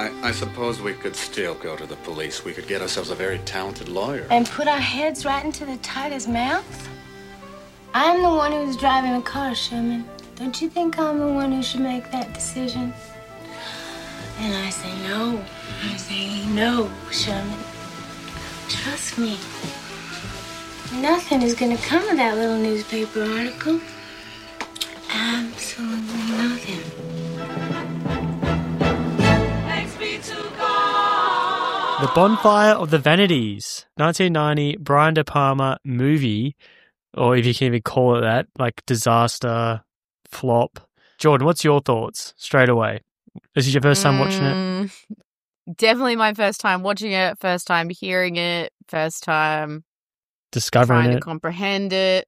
I suppose we could still go to the police. We could get ourselves a very talented lawyer. And put our heads right into the tiger's mouth? I'm the one who's driving the car, Sherman. Don't you think I'm the one who should make that decision? And I say no. I say no, Sherman. Trust me. Nothing is gonna come of that little newspaper article. Absolutely nothing. The Bonfire of the Vanities, 1990 Brian De Palma movie, or if you can even call it that, like disaster, flop. Jordan, what's your thoughts straight away? Is this your first time watching it? Definitely my first time watching it, first time hearing it, first time discovering trying it. to comprehend it.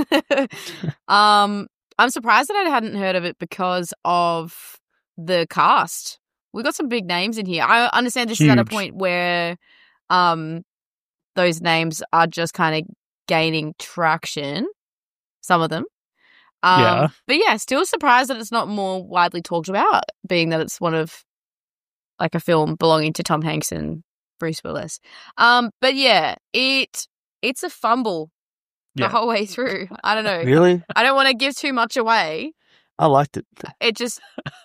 I'm surprised that I hadn't heard of it because of the cast. We got some big names in here. I understand this is at a point where those names are just kind of gaining traction, some of them. Yeah. But yeah, still surprised that it's not more widely talked about, being that it's one of like a film belonging to Tom Hanks and Bruce Willis. But yeah, it's a fumble the whole way through. I don't know. Really? I don't want to give too much away. I liked it. It just,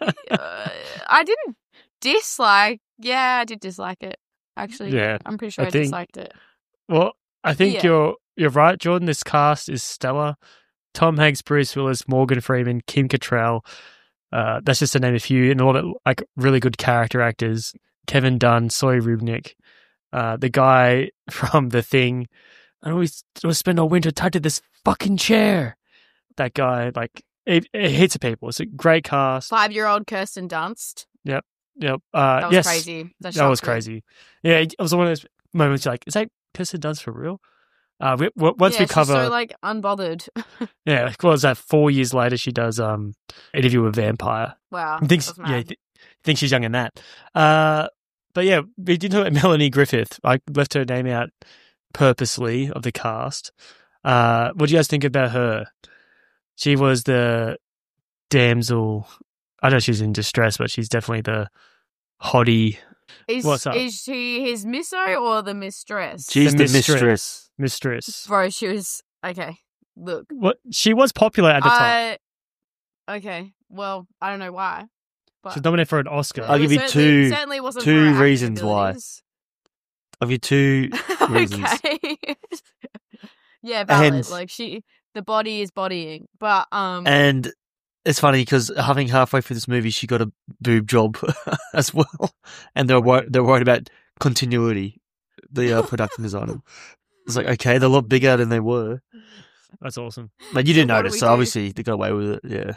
I didn't dislike. Yeah, I did dislike it. Actually, Yeah, I'm pretty sure I disliked it. Well, I think Yeah. you're right, Jordan. This cast is stellar. Tom Hanks, Bruce Willis, Morgan Freeman, Kim Cattrall. That's just to name a few, and a lot of like really good character actors. Kevin Dunn, Sawyer Rubnik, the guy from The Thing. I always spend all winter tied to this fucking chair. That guy, like, it hits at people. It's a great cast. 5-year-old Kirsten Dunst. Yep. That was Yes, crazy. that was crazy. Yeah, it was one of those moments you're like, is that Kirsten Dunst for real? Once we cover, she's so like unbothered. yeah, like, what was that? 4 years later, she does Interview with a Vampire. Wow, Thinks that's mad. thinks she's young in that. But yeah, we did talk about Melanie Griffith. I left her name out purposely of the cast. What do you guys think about her? She was the damsel. I know she's in distress, but she's definitely the hottie. What's up? Is she his misso or the mistress? She's the mistress. Bro, she was okay. Look, What she was popular at the time. Okay, well, I don't know why. But She was nominated for an Oscar. I'll give you certainly wasn't for her acting reasons why. abilities. I'll give you two reasons. Okay. Yeah, valid. And- Like the body is bodying, but And it's funny because I think halfway through this movie, she got a boob job as well, and they're worried about continuity. The production designer. It's like, okay, they're a lot bigger than they were. That's awesome. But you didn't What do notice, we so do? obviously they got away with it. Yeah.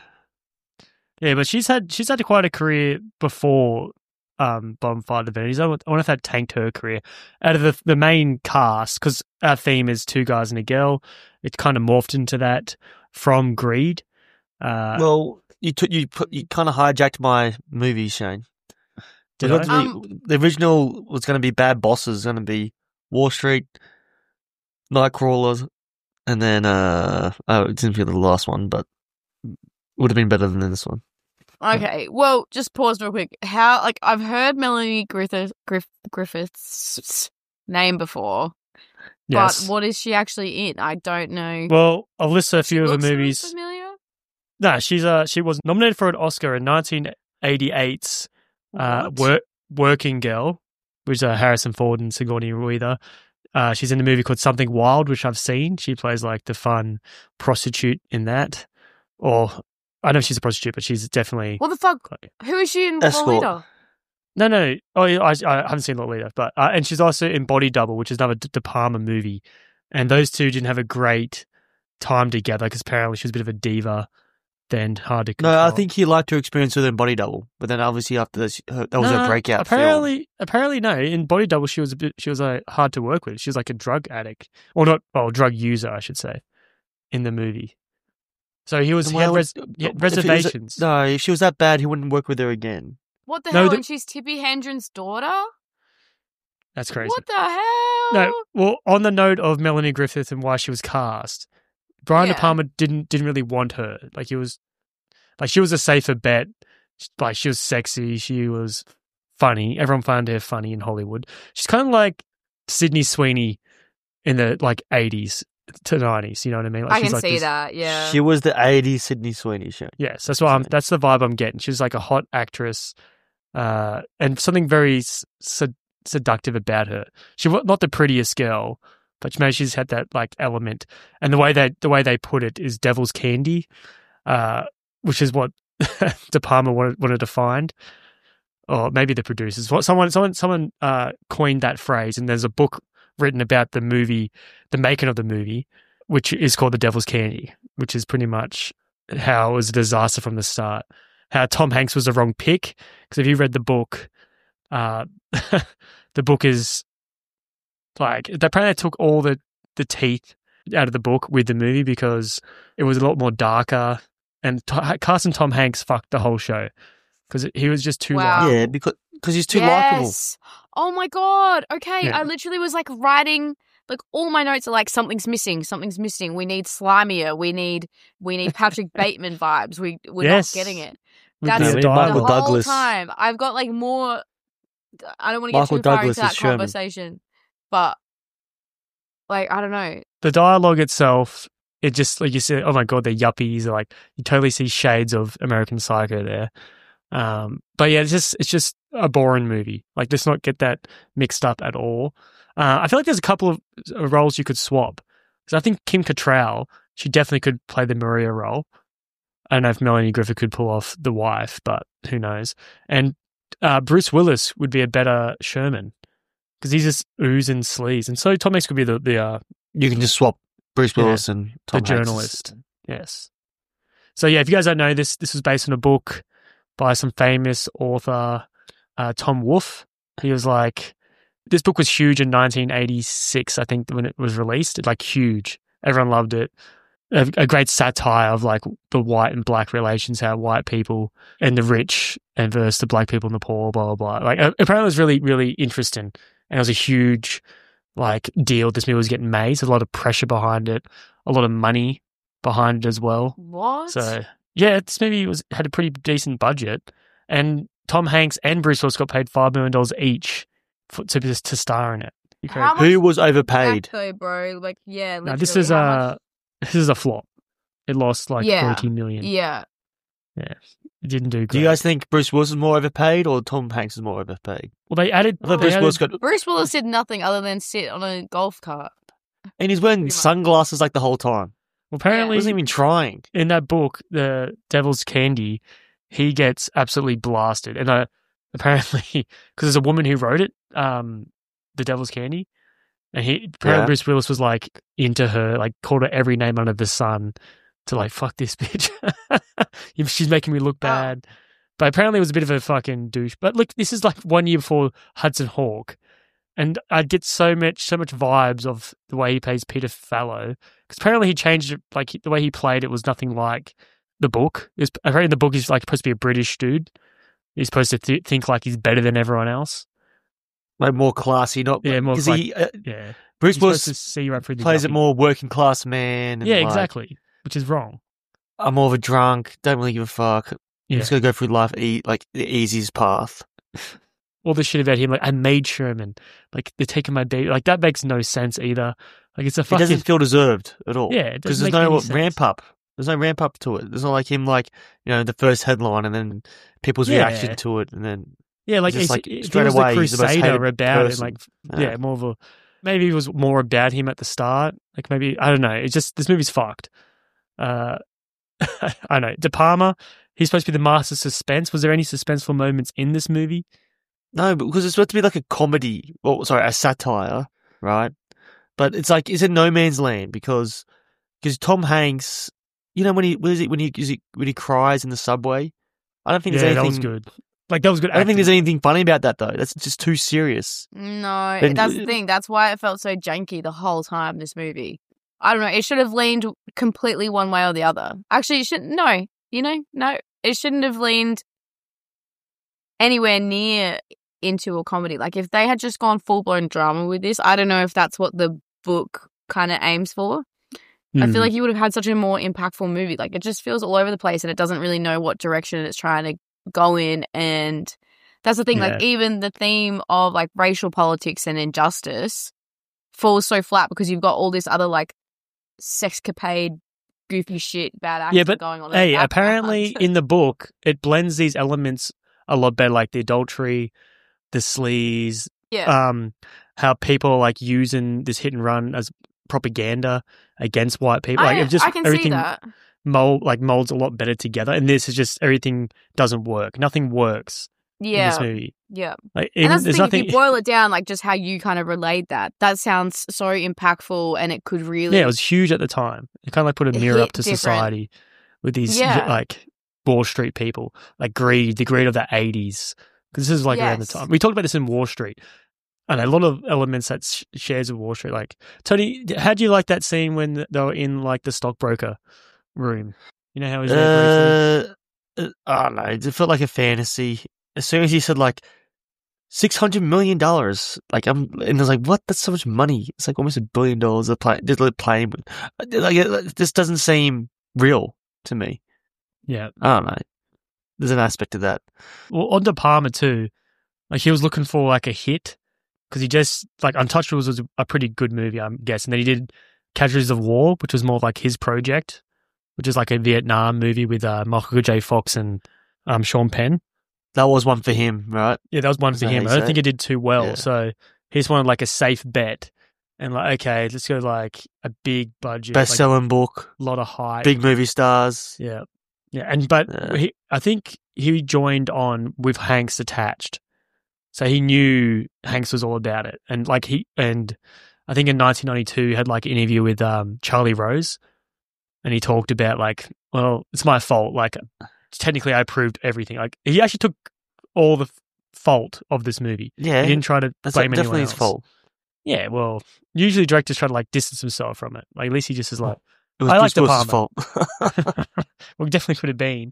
Yeah, but she's had quite a career before Bonfire of the Vanities. I wonder if that tanked her career. Out of the main cast, because our theme is two guys and a girl, it kind of morphed into that from Greed. Well, you kind of hijacked my movie, Shane. Did It was I? going to be- the original was going to be Bad Bosses, going to be Wall Street, Nightcrawlers, and then I didn't feel the last one, but would have been better than this one. okay. Well, just pause real quick. How I've heard Melanie Griffith's name before, Yes. but what is she actually in? I don't know. Well, I'll list a few of Looks the really movies. familiar. No, she was nominated for an Oscar in 1988's What? Working Girl, which is Harrison Ford and Sigourney Weaver. She's in a movie called Something Wild, which I've seen. She plays like the fun prostitute in that. Or I know she's a prostitute, but she's definitely What the fuck? Who is she in Escort. Lolita? no. Oh, yeah, I haven't seen Lolita, but and she's also in Body Double, which is another De Palma movie. And those two didn't have a great time together because apparently she was a bit of a diva. Then hard to control. No, I think he liked her experience with her in Body Double, but then obviously after this, that was her breakout film. Apparently, no. In Body Double, she was hard to work with. She was like a drug addict, or not, drug user, I should say, in the movie. So he had reservations. If she was that bad, he wouldn't work with her again. What the No, hell? the- And she's Tippi Hedren's daughter? That's crazy. What the hell? No, well, on the note of Melanie Griffith and why she was cast, Brian De Yeah. Palma didn't really want her. Like she was a safer bet. Like she was sexy. She was funny. Everyone found her funny in Hollywood. She's kind of like Sydney Sweeney in the 80s to 90s. You know what I mean? I she's can see that. Yeah, She was the 80s Sydney Sweeney show. Yes, that's that's the vibe I'm getting. She's like a hot actress, and something very seductive about her. She was not the prettiest girl, but maybe she's had that element. And the way they put it is devil's candy, which is what De Palma wanted to find, or maybe the producers. Someone coined that phrase, and there's a book written about the movie, the making of the movie, which is called The Devil's Candy, which is pretty much how it was a disaster from the start. How Tom Hanks was the wrong pick, because if you read the book, the book is apparently they took all the teeth out of the book with the movie because it was a lot more darker, and casting Tom Hanks fucked the whole show because he was just too Wow. Yeah, because he's too likable. Oh my God. Okay. Yeah. I literally was writing, all my notes are something's missing. We need slimier. We need Patrick Bateman vibes. We're not getting it. That's the the dialogue. whole Douglas. time. I've got more, I don't want to get Michael too far Douglas into that is Sherman. conversation, but I don't know. The dialogue itself, it just you said, oh my God, they're yuppies. You totally see shades of American Psycho there. But yeah, it's just a boring movie. Let's not get that mixed up at all. I feel like there's a couple of roles you could swap. Because I think Kim Cattrall, she definitely could play the Maria role. I don't know if Melanie Griffith could pull off the wife, but who knows. And Bruce Willis would be a better Sherman because he's just ooze and sleaze. And so Tom Hanks could be the You can just swap Bruce Willis and Tom the Hanks. journalist. Yes. So yeah, if you guys don't know this was based on a book by some famous author, Tom Wolfe. He was this book was huge in 1986, I think, when it was released. Huge. Everyone loved it. A great satire of the white and black relations, how white people and the rich and versus the black people and the poor, blah, blah, blah. Apparently it was really, really interesting. And it was a huge, deal this movie was getting made. So a lot of pressure behind it, a lot of money behind it as well. What? So yeah, this movie had a pretty decent budget, and Tom Hanks and Bruce Willis got paid $5 million each to star in it. How much Who was overpaid? though, bro? Yeah, No, literally. this is how a flop. It lost Yeah. 40 million. Yeah. Yeah, it didn't do great. Do you guys think Bruce Willis is more overpaid or Tom Hanks is more overpaid? Well, they added. I thought they Bruce Willis added- got, Bruce Willis did nothing other than sit on a golf cart. and he's wearing Pretty much. sunglasses the whole time. well, He apparently, wasn't even trying. in that book, The Devil's Candy, he gets absolutely blasted. And apparently, because there's a woman who wrote it, The Devil's Candy, and apparently Bruce Willis was into her, called her every name under the sun to fuck this bitch. She's making me look bad. But apparently it was a bit of a fucking douche. But look, this is 1 year before Hudson Hawk. And I'd get so much vibes of the way he plays Peter Fallow. Because apparently he changed it, the way he played it was nothing like the book. Apparently in the book he's supposed to be a British dude. He's supposed to think he's better than everyone else. More classy, not Yeah, more because yeah. Bruce He's Willis supposed to see right through the plays it yuppie. more working class man. And Yeah, exactly. Which is wrong. I'm more of a drunk. Don't really give a fuck. Yeah. Just gotta go through life, the easiest path. All the shit about him, I made Sherman. They're taking my baby. That makes no sense either. It's a It fucking. doesn't feel deserved at all. Yeah, it because doesn't there's make no any sense. ramp up. There's no ramp up to it. There's not like him, the first headline and then people's Yeah. reaction to it, and then Yeah, Just, if straight he was away, the he's the most hated crusader about person. it, more of a. Maybe it was more about him at the start. Maybe I don't know. It's just this movie's fucked. I don't know. De Palma, he's supposed to be the master of suspense. Was there any suspenseful moments in this movie? No, because it's supposed to be a comedy, a satire, right? But it's it's in no man's land because Tom Hanks, when he cries in the subway, I don't think there's anything. that was good. That was good. I don't think acting. there's anything funny about that though. That's just too serious. No, Then- that's the thing. That's why it felt so janky the whole time, this movie. I don't know. It should have leaned completely one way or the other. Actually, it shouldn't. No. No. It shouldn't have leaned anywhere near into a comedy. If they had just gone full-blown drama with this, I don't know if that's what the book kind of aims for. I feel like you would have had such a more impactful movie. It just feels all over the place and it doesn't really know what direction it's trying to go in. And That's the thing. Yeah. Like, even the theme of like racial politics and injustice falls so flat because you've got all this other like sexcapade, goofy shit, bad acting going on. Hey, apparently in the book, it blends these elements a lot better, like the adultery, the sleaze, how people are like using this hit and run as propaganda against white people. Like, I can see that. Molds a lot better together, and this is just everything doesn't work. Nothing works in this movie. Yeah. Like, and that's the there's thing, nothing. if you boil it down, like just how you kind of relayed that sounds so impactful, and it could really... Yeah, it was huge at the time. It kind of like put a mirror up to different. society with these like Wall Street people, like the greed of the 80s. Because this is like around the time. We talked about this in Wall Street. And a lot of elements that shares with Wall Street. Like, Tony, how do you like that scene when they were in like the stockbroker room? You know how he's there briefly? I don't know. It felt like a fantasy. As soon as he said like $600 million, like and I was like, what? That's so much money. It's like almost $1 billion they're playing with. Like, this doesn't seem real to me. Yeah, I don't know. There's an aspect of that. Well, on De Palma too, like he was looking for like a hit because he just like Untouchables was a pretty good movie, I'm guessing. Then he did Casualties of War, which was more like his project, which is like a Vietnam movie with Michael J. Fox and Sean Penn. That was one for him, right? Yeah, that was one for him. I don't think it did too well, Yeah. so he just wanted like a safe bet. And like, okay, let's go like a big budget, Best-selling book, a lot of hype, big movie stars. Yeah, I think he joined on with Hanks attached, so he knew Hanks was all about it. And like I think in 1992 he had like an interview with Charlie Rose, and he talked about like, well, it's my fault. Like, technically, I approved everything. Like, he actually took all the fault of this movie. Yeah, he didn't try to blame anyone definitely else. his fault. Yeah, well, usually directors try to like distance himself from it. Like, at least he just is like, It was I like Bruce De Willis's Palma. fault. Well, definitely could have been.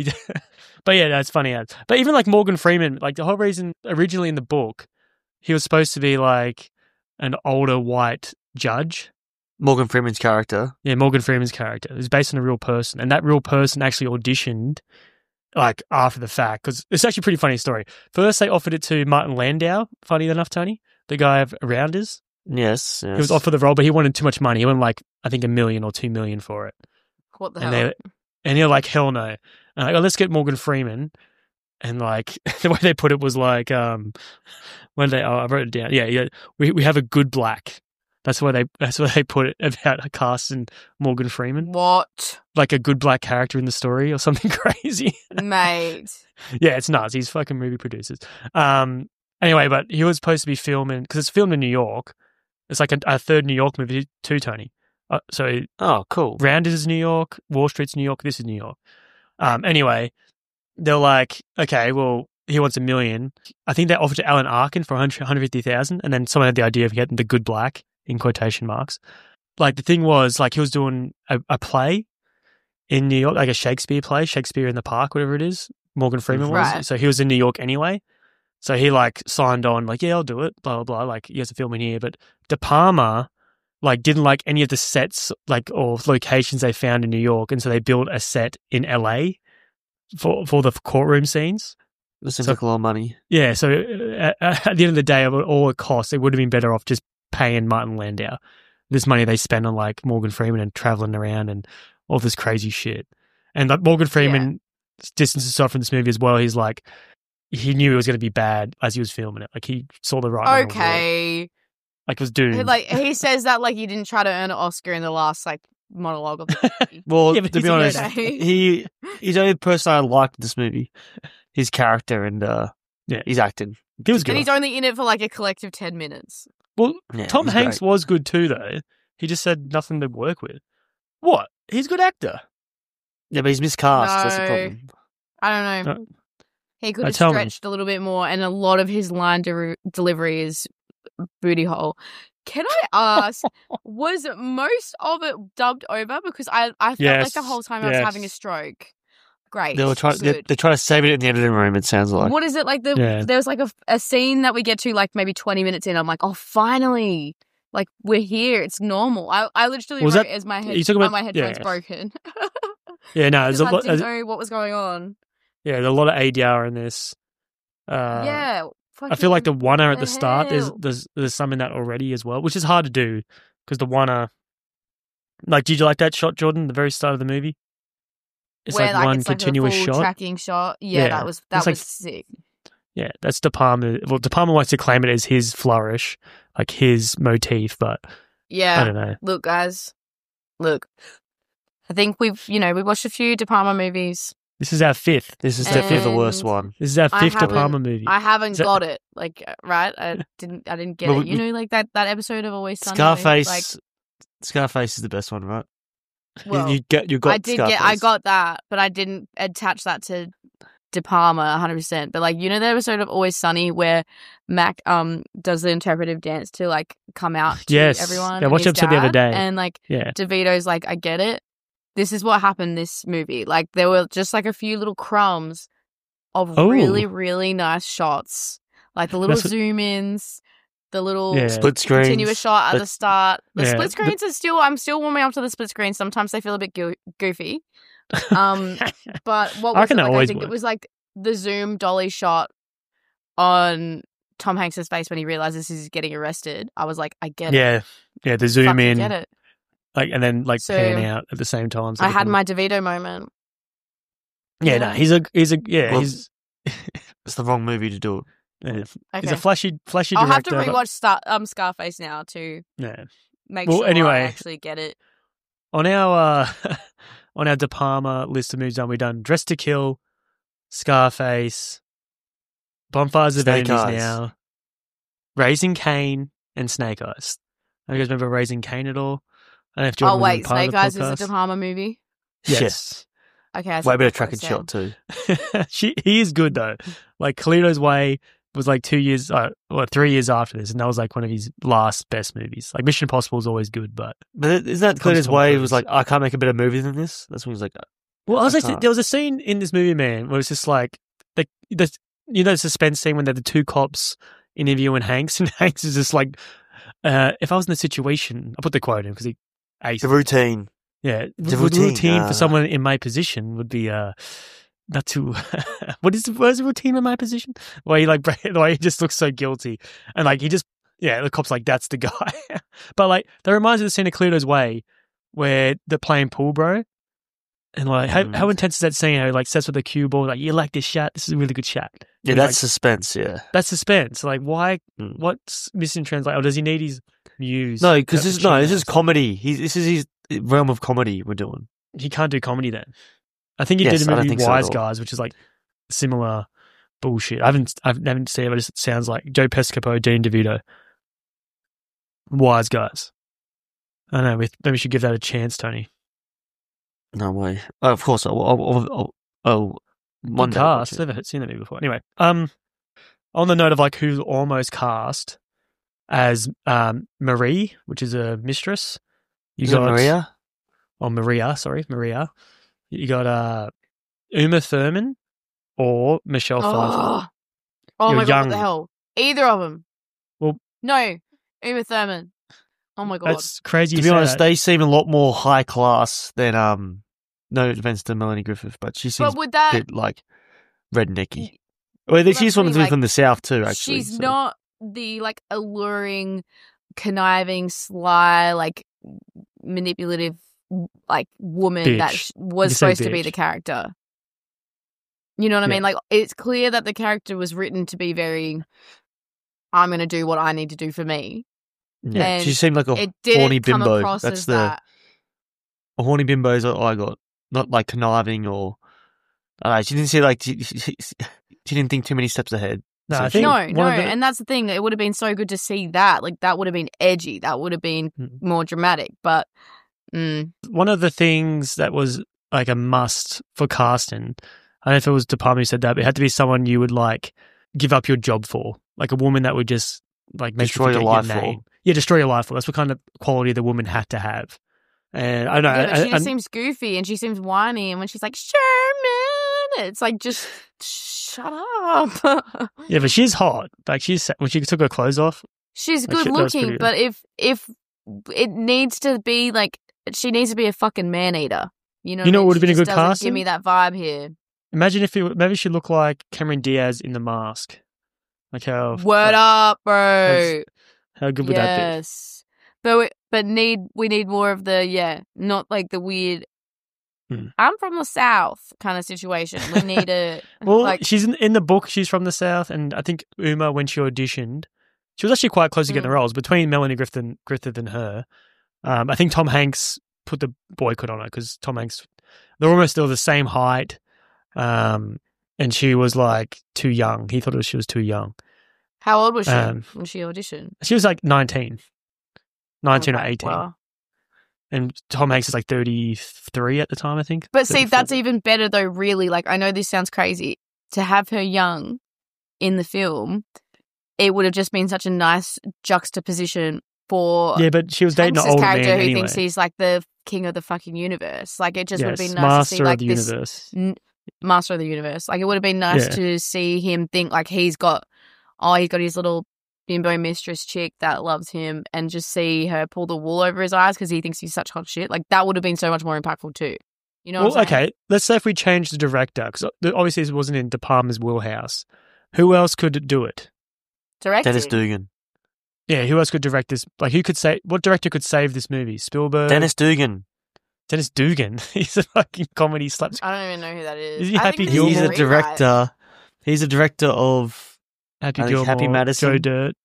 But yeah, that's funny. But even like Morgan Freeman, like the whole reason originally in the book, he was supposed to be like an older white judge. Morgan Freeman's character. Yeah, Morgan Freeman's character. It was based on a real person. And that real person actually auditioned like after the fact, because it's actually a pretty funny story. First, they offered it to Martin Landau, funny enough, Tony, the guy of Rounders. Yes. He was offered the role, but he wanted too much money. He wanted like, I think $1 million or $2 million for it. What the hell? And they're like, hell no. And like, oh, let's get Morgan Freeman. And like, the way they put it was like, I wrote it down. Yeah. We have a good black. That's why they put it about casting Morgan Freeman. What? Like a good black character in the story or something crazy. Mate. Yeah, it's nuts. He's fucking movie producers. Anyway, but he was supposed to be filming, because it's filmed in New York. It's like a third New York movie too, Tony. Oh, cool. Rounders is New York, Wall Street's New York, this is New York. Anyway, they're like, okay, well, he wants $1 million. I think they offered to Alan Arkin for $150,000, and then someone had the idea of getting the good black, in quotation marks. Like, the thing was, like, he was doing a play in New York, like a Shakespeare play, Shakespeare in the Park, whatever it is. Morgan Freeman was. Right. So he was in New York anyway. So he, like, signed on, like, yeah, I'll do it, blah, blah, blah. Like, he has to film in here. But De Palma, like, didn't like any of the sets, like, or locations they found in New York. And so they built a set in LA for the courtroom scenes. That seems like a lot of money. Yeah. So at the end of the day, of all it costs, it would have been better off just paying Martin Landau this money they spent on, like, Morgan Freeman and traveling around and all this crazy shit. And like, Morgan Freeman distanced himself from this movie as well. He's like, he knew it was going to be bad as he was filming it. Like, he saw the writing. Okay. Like, it was doomed. Like, he says that like he didn't try to earn an Oscar in the last like monologue of the movie. Well, Yeah, but to he's be a honest, good he's the only person I liked in this movie. His character and he's acting. He was good. And he's only in it for like a collective 10 minutes. Well, Yeah, Tom he's Hanks great. was good too, though. He just had nothing to work with. What? He's a good actor. Yeah, but he's miscast. That's the No. problem. I don't know. No. He could have tell me. stretched a little bit more, and a lot of his line delivery is booty hole. Can I ask, was most of it dubbed over? Because I felt like Yes, the whole time I was yes. having a stroke. Great. They were trying. good. They're trying to save it in the editing room. It sounds like. What is it like? Yeah. There was like a scene that we get to like maybe 20 minutes in. I'm like, oh, finally. Like, we're here. It's normal. I literally Was wrote that- as my you talking about- my headphones yeah. broken. Yeah, no, Because I didn't know what was going on. yeah, there's a lot of ADR in this. Yeah. I feel like the oneer at the the start, hell? there's some in that already as well, which is hard to do because the oneer. Like, did you like that shot, Jordan? The very start of the movie. It's Where, like one it's like a continuous full shot. tracking shot. Yeah, Yeah. that was It's like- sick. Yeah, that's De Palma. Well, De Palma wants to claim it as his flourish, like his motif, but Yeah. I don't know. Look, guys. Look. I think we watched a few De Palma movies. This is our fifth. This is definitely the worst And one. This is our I fifth De haven't- Palma movie. I haven't Is that- got it. Like, right? I didn't get Well, it. You know, like that episode of Always Sunny. Scarface. Scarface is the best one, right? Well, you got Scarface. I got that, but I didn't attach that to De Palma 100%. But like, you know, the episode of Always Sunny where Mac does the interpretive dance to like come out to Yes. everyone. Yeah, I watched and his episode the other dad, day. and like Yeah. DeVito's like, I get it. This is what happened this movie. Like there were just like a few little crumbs of Oh. really, really nice shots. Like the little That's what- zoom ins, the little Yeah. Split screens. continuous shot at the That's- start. The Yeah, split screens are still. I'm still warming up to the split screens. Sometimes they feel a bit goofy. But what I was reckon it? they Like, I always think would. it was like the zoom dolly shot on Tom Hanks's face when he realizes he's getting arrested. I was like, I get it. Yeah, the zoom Fucking in, get it. like, and then like So, pan out at the same time. so I they had can- my DeVito moment. Yeah, no, he's a Well, he's It's the wrong movie to do it. he's Okay. a flashy I'll have to director. but- rewatch Scarface now to Yeah. make Well, sure I anyway. actually get it. On our on our De Palma list of movies we've done Dressed to Kill, Scarface, Bonfires of Snake Enemies Eyes. Now, Raising Cain, and Snake Eyes. Do you guys remember Raising Cain at all? I don't know if Jordan Oh was wait, part of Snake the Eyes is a podcast. De Palma movie. Yes. Okay, I Way see better what track and I shot said. too. He is good though. Like Carlito's Way was like 3 years after this, and that was like one of his last best movies. Like Mission Impossible is always good, but But isn't that Comes Clinton's Tom way? He Cruise. was like, I can't make a better movie than this. That's when he was like, well, I can't. there was a scene in this movie, man, where it's just like the suspense scene when they're the two cops interviewing Hanks, and Hanks is just like, if I was in the situation, I'll put the quote in because he aced the it. routine. Yeah, The the routine, routine for someone in my position would be not too. what is the routine in my position? The way he just looks so guilty, and like he just the cop's like that's the guy. But like that reminds me of the scene of Carlito's Way where they're playing pool, bro, and like how intense is that scene? How he like sets with the cue ball, like you like this shot. This is a really good shot. Yeah, And, that's like, suspense. Yeah. that's suspense. Like why? Mm. What's missing translate? Or does he need his muse? No, because this Cappuccino is or something? comedy. This is his realm of comedy we're doing. He can't do comedy then. I think he Yes, did a I don't movie think so at Wise all. Guys, which is like similar bullshit. I haven't seen it, but it sounds like Joe Pescopo, Dean DeVito. Wise Guys. I don't know. Maybe we should give that a chance, Tony. No way. Oh, of course. I'll one day I'll watch Cast. it. I've never seen that movie before. Anyway, on the note of like who's almost cast as Marie, which is a mistress. You Is it Maria? Oh, Maria. Sorry, Maria. You got Uma Thurman or Michelle Pfeiffer. Oh You're my god, young. what the hell? Either of them. Well- no, Uma Thurman. Oh my god. That's crazy. To you be say honest, that. they seem a lot more high class than no offense to Melanie Griffith, but she seems But would a that? bit like rednecky. Well, that's she's the from thing, like, from the south too. Actually, she's so- not the like alluring, conniving, sly, like manipulative, like woman that Bitch. was You say supposed to be bitch. the character. You know what I Yeah. mean? Like it's clear that the character was written to be very. I'm going to do what I need to do for me. Yeah, and she seemed like a It didn't horny come bimbo. across That's as the that. a horny bimbo is what I got. Not like conniving or. I don't know, she didn't see like she didn't think too many steps ahead. No, So I she- think No, one no, of the- and that's the thing. It would have been so good to see that. Like that would have been edgy. That would have been Mm. more dramatic. But one of the things that was like a must for casting, I don't know if it was De Palma who said that, but it had to be someone you would like give up your job for, like a woman that would just like make Destroy you your forget life your name. for. Yeah, destroy your life for. That's what kind of quality the woman had to have. And I don't know. yeah, but she I- just seems goofy and she seems whiny. And when she's like Sherman, it's like just shut up. yeah, but she's hot. Like when she took her clothes off. She's Like, good shit, that was looking, pretty but if it needs to be like she needs to be a fucking man eater. You know You know I what mean? would've been She a good just doesn't casting? Give me that vibe here. Imagine if maybe she looked like Cameron Diaz in The Mask. Like how Word up, bro. How good would that be? Yes. But we need more of the not like the weird I'm from the South kind of situation. We need a well, she's in the book. She's from the South, and I think Uma, when she auditioned, she was actually quite close to getting the roles between Melanie Griffith and her. I think Tom Hanks put the boycott on her because Tom Hanks, they're almost still the same height, and she was like too young. He thought she was too young. How old was she when she auditioned? She was like 19 or 18. Well. And Tom Hanks is like 33 at the time, I think. But see, 34. that's even better though, really. Like, I know this sounds crazy. To have her young in the film, it would have just been such a nice juxtaposition for but she was dating an older character man who anyway. thinks he's like the king of the fucking universe. Like, it just would have been nice master to see like of the this universe. master of the universe. Like, it would have been nice to see him think like he's got his little bimbo mistress chick that loves him, and just see her pull the wool over his eyes because he thinks he's such hot shit. Like, that would have been so much more impactful too. You know what I'm saying? Okay. Let's say if we change the director, because obviously this wasn't in De Palma's wheelhouse. Who else could do it? Directing. Dennis Dugan. Yeah, who else could direct this? Like, what director could save this movie? Spielberg? Dennis Dugan. Dennis Dugan. He's a fucking comedy slaps. I don't even know who that is. Is he I Happy think Gilmore? He's a rewrite. director. He's a director of Happy I think Gilmore. Happy Madison. Joe Dirt.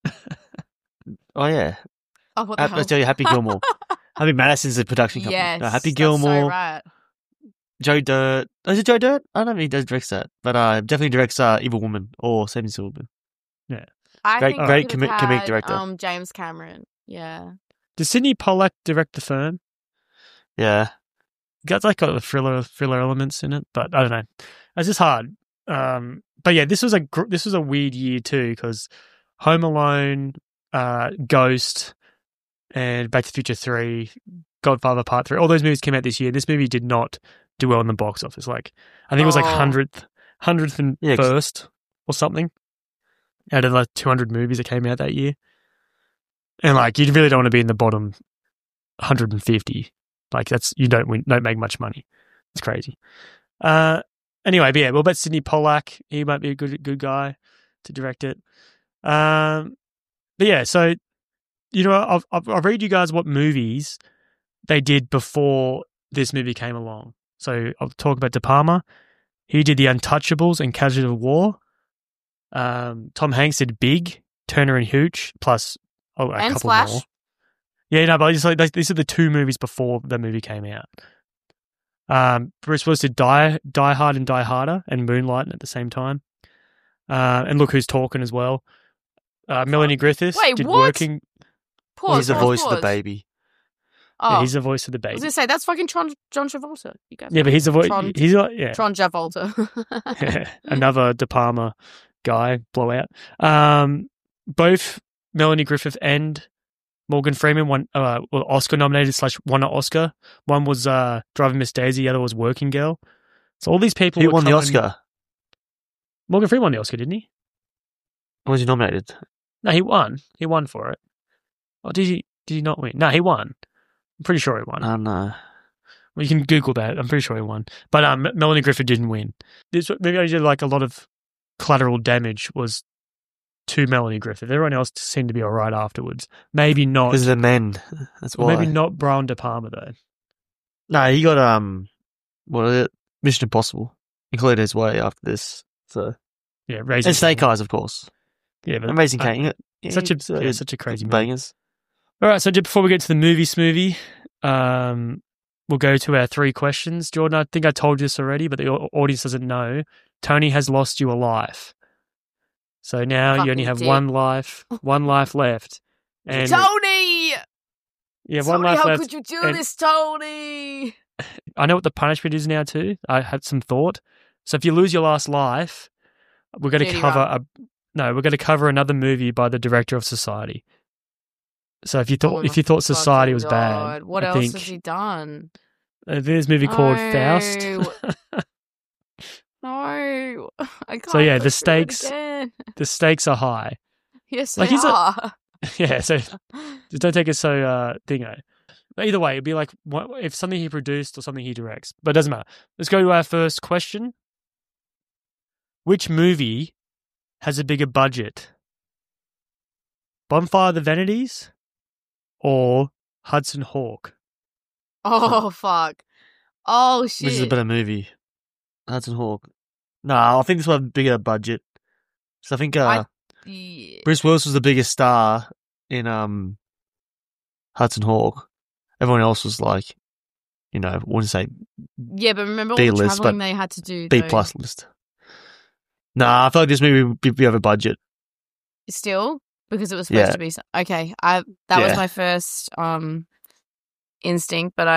Oh yeah. Oh, what the hell? Let's tell you, Happy Gilmore. Happy Madison's a production company. Yes, No, Happy that's Gilmore. so right. Joe Dirt. Oh, is it Joe Dirt? I don't know if he does directs that, but definitely directs Evil Woman or Saving Silverman. I Great- think great we could've comedic had, director. James Cameron. Yeah. Did Sidney Pollack direct The Firm? Yeah. Got the thriller elements in it, but I don't know. It's just hard. But yeah, this was a weird year too, because Home Alone, Ghost, and Back to the Future 3, Godfather Part 3, all those movies came out this year. This movie did not do well in the box office. Like, I think it was like 100th and first or something out of like 200 movies that came out that year. And like, you really don't want to be in the bottom 150. Like, you don't make much money. It's crazy. Anyway, but yeah, we'll bet Sidney Pollack. He might be a good guy to direct it. But yeah, so I'll read you guys what movies they did before this movie came along. So I'll talk about De Palma. He did The Untouchables and Casualty of War. Tom Hanks did Big, Turner and Hooch, plus a And couple Splash. more. Yeah, no, but these are the two movies before the movie came out. Bruce Willis did Die Hard and Die Harder and Moonlight at the same time. And Look Who's Talking as well. Melanie Griffith did what? Working. Pause, He's the pause, voice of pause. the baby. Oh, Yeah, he's the voice of the I baby. was going to say, that's fucking John Travolta. You guys Yeah, but he's the voice. Tron Yeah, Travolta. another De Palma guy blowout. Both Melanie Griffith and Morgan Freeman were Oscar nominated / won an Oscar. One was Driving Miss Daisy, the other was Working Girl. So all these people. Who were won the coming- Oscar? Morgan Freeman won the Oscar, didn't he? Was he nominated? No, he won. He won for it. Or did he? Did he not win? No, he won. I'm pretty sure he won. No. Well, you can Google that. I'm pretty sure he won. But Melanie Griffith didn't win. This maybe I did like a lot of collateral damage was to Melanie Griffith. Everyone else seemed to be all right afterwards. Maybe not. Because of the men. That's why. Maybe not Brian De Palma though. No, he got what is it? Mission Impossible. He cleared his way after this. So Yeah, Raising and Snake Eyes, of course. Yeah, but Amazing Kate. such a crazy movie. bangers. All right, so before we get to the movie smoothie, we'll go to our 3 questions. Jordan, I think I told you this already, but the audience doesn't know. Tony has lost you a life. So now you only Fucking have dick. one life left. And Tony! yeah, Tony, one life how left. could you do and- this, Tony? I know what the punishment is now too. I had some thought. So if you lose your last life, we're going to Dirty cover we're going to cover another movie by the director of Society. So if you thought Society was bad, What I else think has he done? there's a movie called Faust. No, I can't. So yeah, go the through it stakes again. the stakes are high. Yes, like they he's a- are. Yeah, so just don't take it so thingo. But either way, it'd be like if something he produced or something he directs, but it doesn't matter. Let's go to our first question. Which movie has a bigger budget? Bonfire of the Vanities or Hudson Hawk? Oh, fuck. Oh, shit. This is a better movie. Hudson Hawk. No, I think this one had a bigger budget. So I think Yeah. Bruce Willis was the biggest star in Hudson Hawk. Everyone else was like, I wouldn't say Yeah, but remember all B the list, traveling but they had to do, B though. plus list. Nah, I feel like this movie would be over budget. Still? Because it was supposed Yeah. to be... Okay, that was Yeah. my first instinct, but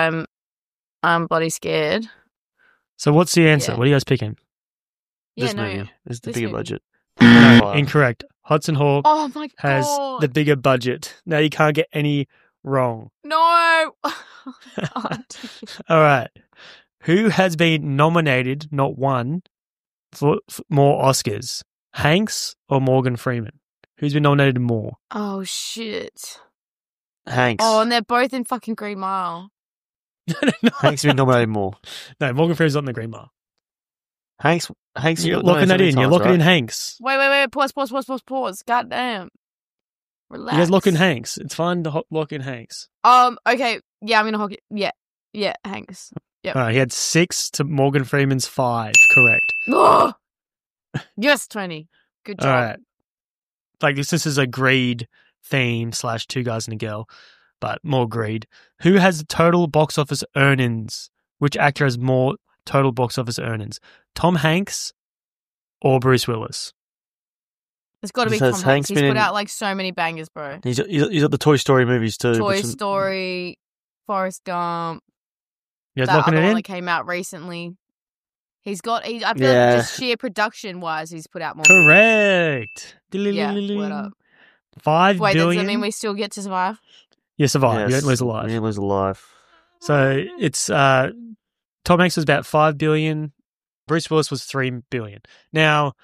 I'm bloody scared. So what's the answer? Yeah. What are you guys picking? Yeah, This no. movie is the This bigger movie. budget. No, Wow. incorrect. Hudson Hawk Oh, my has God. the bigger budget. Now you can't get any wrong. No! God. All right. Who has been nominated, not won, for more Oscars? Hanks or Morgan Freeman? Who's been nominated more? Oh, shit. Hanks. Oh, and they're both in fucking Green Mile. Hanks has been nominated more. No, Morgan Freeman's not in the Green Mile. Hanks. You're got locking that nominated in. so You're many locking in times, Hanks. Wait. Pause. God damn. Relax. You guys lock in Hanks. It's fine to lock in Hanks. Okay. Yeah, I'm gonna hook it. Yeah, Hanks. Yep. All right, he had 6 to Morgan Freeman's 5. Correct. Oh! Yes, 20. Good job. All right. Like this is a greed theme / Two Guys and a Girl, but more greed. Who has the total box office earnings? Which actor has more total box office earnings? Tom Hanks or Bruce Willis? It's got to be So Tom has Hanks. Hanks He's been put in- out like so many bangers, bro. He's got the Toy Story movies too. Toy which is- Story, Forrest Gump, You guys that locking other it one in? that came out recently. I feel like Yeah. just sheer production wise, he's put out more. Correct. Yeah, word up. 5 Wait, billion. does that mean we still get to survive? You survive. You Yes, don't lose a life. You don't lose a life. So it's Tom Hanks was about 5 billion. Bruce Willis was 3 billion. Now,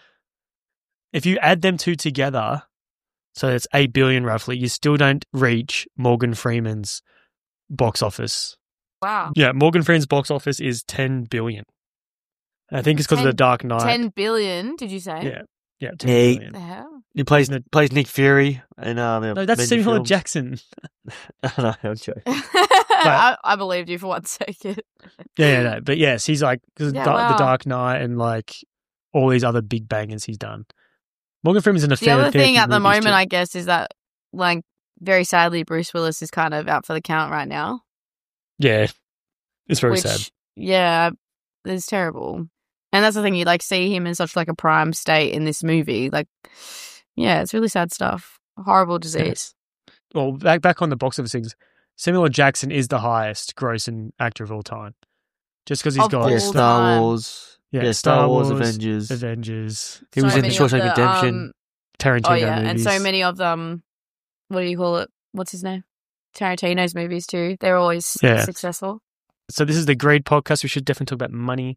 if you add them two together, so it's 8 billion roughly, you still don't reach Morgan Freeman's box office. Wow. Yeah, Morgan Freeman's box office is 10 billion. I think it's because of the 10 Dark Knight. 10 billion, did you say? Yeah, 10 Yeah, billion. The hell? He plays Nick Fury in No, that's Samuel L. Jackson. No, I'm joking. I believed you for 1 second. No. But yes, he's like, because Yeah, the wow. Dark Knight and like all these other big bangers he's done. Morgan Freeman's in a The other thing at the moment, I guess, is that, like, very sadly, Bruce Willis is kind of out for the count right now. Yeah, it's very which, sad. Yeah, it's terrible. And that's the thing, you, like, see him in such, like, a prime state in this movie. Like, yeah, it's really sad stuff. A horrible disease. Well, back on the box office things, Samuel L. Jackson is the highest grossing actor of all time. Just because he's Of got all Yeah, time. Star Wars. Yeah, Star Wars, Wars, Avengers. Avengers, He was So in the many of Shawshank Redemption. Tarantino Oh, yeah, movies. and so many of them, what do you call it? What's his name? Tarantino's movies, too. They're always Yeah. successful. So this is the Greed podcast. We should definitely talk about money.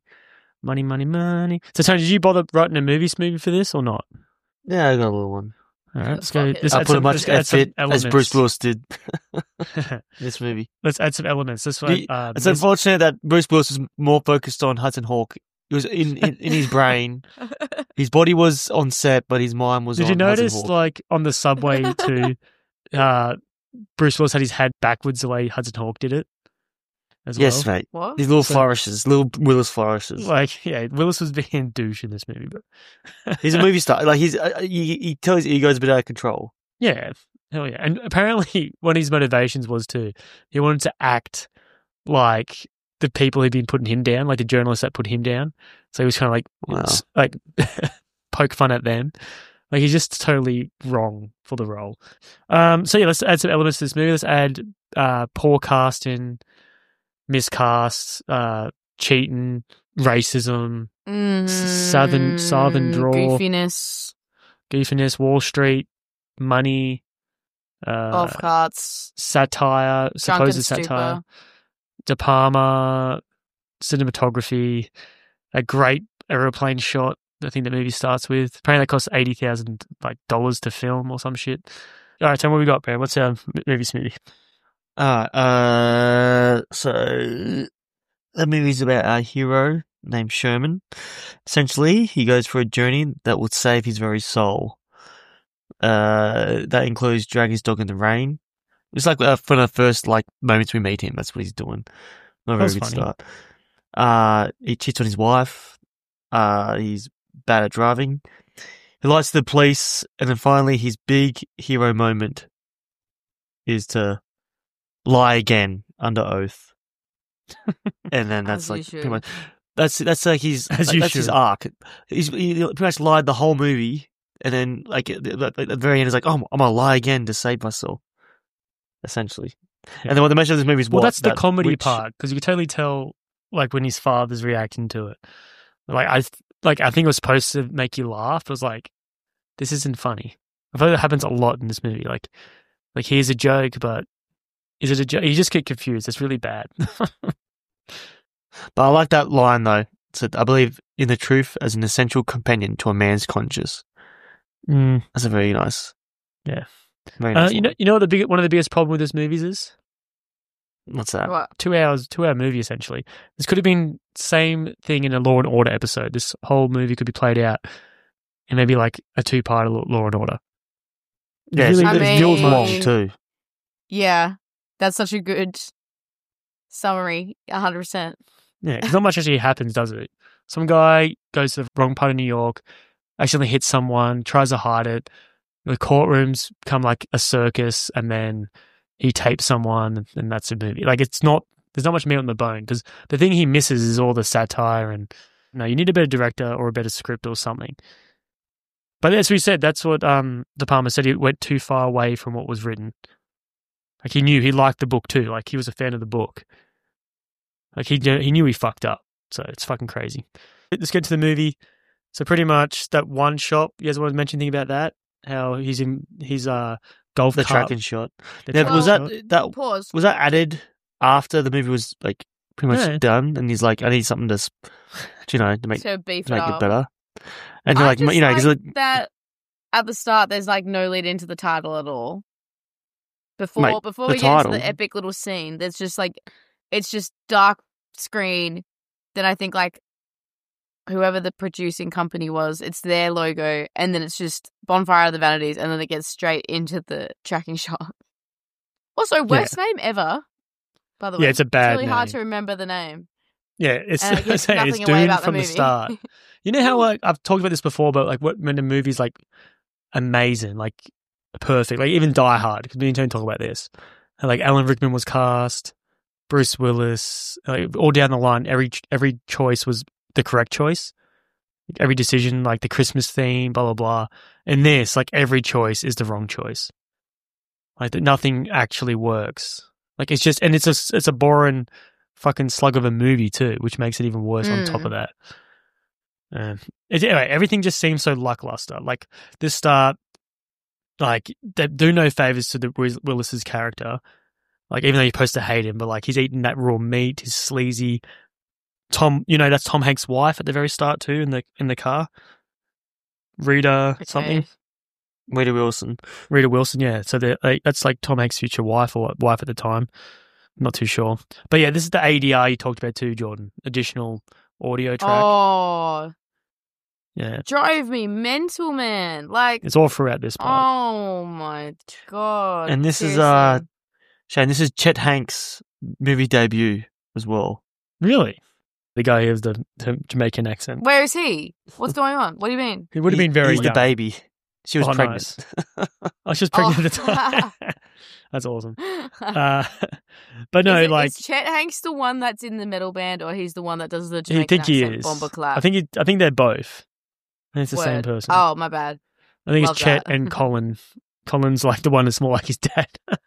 So Tony, did you bother writing a movie for this or not? Yeah, I got a little one. All right, let's Fuck go. it. Let's I add put as some- much let's add some effort as Bruce elements. Willis did in this movie. Let's add some elements. This one, It's unfortunate that Bruce Willis was more focused on Hudson Hawk. It was in his brain. His body was on set, but his mind was Did on you notice, Hudson Hawk. like, on the subway too, Bruce Willis had his head backwards the way Hudson Hawk did it as Yes, well? mate. What? These little So- flourishes, little Willis flourishes. Like, yeah, Willis was being douche in this movie, but He's a movie star. Like he tells his ego's a bit out of control. yeah, hell yeah. And apparently, one of his motivations was he wanted to act like the people who'd been putting him down, like the journalists that put him down. So he was kind of like, Wow. like poke fun at them. Like he's just totally wrong for the role. So yeah, let's add some elements to this movie. Let's add poor casting, miscast, cheating, racism, southern drawl, goofiness, Wall Street, money, off carts, satire, drunken supposed satire, stupor. De Palma, cinematography, a great aeroplane shot. I think the movie starts with. Apparently, that costs $80,000 to film or some shit. All right, tell me what we got, man. What's our movie smoothie? So the movie's about our hero named Sherman. Essentially, he goes for a journey that will save his very soul. That includes dragging his dog in the rain. It's like for the first moments we meet him, that's what he's doing. Not a very good start. He cheats on his wife. He's bad at driving. He lies to the police, and then finally his big hero moment is to lie again under oath. And then that's pretty much that's like his his arc. He pretty much lied the whole movie, and then at the very end is like, oh, I'm gonna lie again to save myself. Essentially, and then what the message of this movie is that's the comedy part, because you can totally tell when his father's reacting to it. I think it was supposed to make you laugh. It was like, this isn't funny. I feel like that happens a lot in this movie. Like here's a joke, but is it a joke? You just get confused. It's really bad. But I like that line though. So I believe in the truth as an essential companion to a man's conscience. That's a very nice. Yeah. Very nice you know what one of the biggest problem with this movie is? What's that? What? 2-hour movie essentially. This could have been same thing in a Law and Order episode. This whole movie could be played out in maybe a 2-part Law and Order. Yeah, really, it feels long too. Yeah, that's such a good summary. 100%. Yeah, because not much actually happens, does it? Some guy goes to the wrong part of New York, accidentally hits someone, tries to hide it. The courtrooms become like a circus, and then he tapes someone, and that's a movie. There's not much meat on the bone, because the thing he misses is all the satire, and you need a better director or a better script or something. But as we said, that's what De Palma said. He went too far away from what was written. He liked the book too. He was a fan of the book. He knew he fucked up. So it's fucking crazy. Let's get to the movie. So pretty much that one shot. You guys want to mention anything about that? How he's in his golf the cart. tracking shot. Was that added after the movie was pretty much done? And he's like, I need something to make beef it up. better. And I you're just because that at the start there's no lead into the title at all. Before we get into the epic little scene, there's just it's just dark screen. Then I think whoever the producing company was, it's their logo, and then it's just Bonfire of the Vanities, and then it gets straight into the tracking shot. Also, worst name ever, by the way. Yeah, it's a bad really name. Hard to remember the name. Yeah, it's it's doomed from the start. You know how I've talked about this before, but when the movie's amazing, perfect, even Die Hard, because me and Tony talk about this. And, Alan Rickman was cast, Bruce Willis, all down the line. Every choice was the correct choice. Every decision, the Christmas theme, blah blah blah. And this, every choice is the wrong choice. Nothing actually works. It's just, and it's a boring fucking slug of a movie too, which makes it even worse on top of that. Anyway, everything just seems so lackluster. This start, they do no favors to the Willis's character. Even though you're supposed to hate him, but he's eating that raw meat, he's sleazy. Tom, that's Tom Hanks' wife at the very start too, in the car. Rita something. Rita Wilson, yeah. So that's Tom Hanks' future wife or wife at the time. I'm not too sure. But yeah, this is the ADR you talked about too, Jordan. Additional audio track. Oh. Yeah. Drove me mental, man. It's all throughout this part. Oh my God. And this seriously. is Shane, this is Chet Hanks' movie debut as well. Really? The guy who has the Jamaican accent. Where is he? What's going on? What do you mean? He would have been very He's young. the baby. She was pregnant. Nice. Oh, she was pregnant at the time. That's awesome. But no, is Chet Hanks the one that's in the metal band, or he's the one that does the Jamaican I think he accent is. bomber clap? I think they're both. I think it's the Word. same person. Oh, my bad. I think Love it's Chet that. and Colin. Colin's the one that's more like his dad.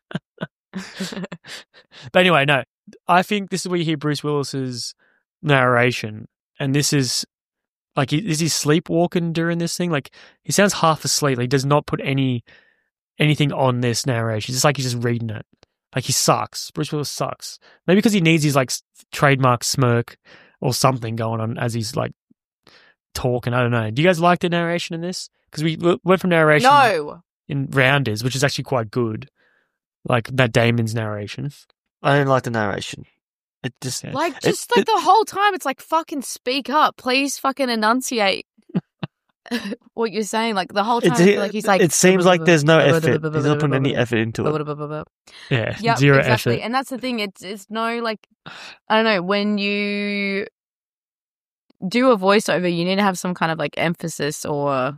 But anyway, no. I think this is where you hear Bruce Willis's narration, and this is is he sleepwalking during this thing? He sounds half asleep. He does not put anything on this narration. It's just he's just reading it. He sucks. Bruce Willis sucks. Maybe because he needs his trademark smirk or something going on as he's talking. I don't know. Do you guys like the narration in this? Because we went from narration in Rounders, which is actually quite good. Matt Damon's narration. I didn't like the narration. It just Like, just like the whole time, it's like, fucking speak up. Please fucking enunciate what you're saying. Like, the whole time, I feel like he's like... It seems like there's no effort. He's not putting any effort into it. Yeah, Yep, zero exactly. effort. And that's the thing. It's no, like, I don't know, when you do a voiceover, you need to have some kind of, like, emphasis or...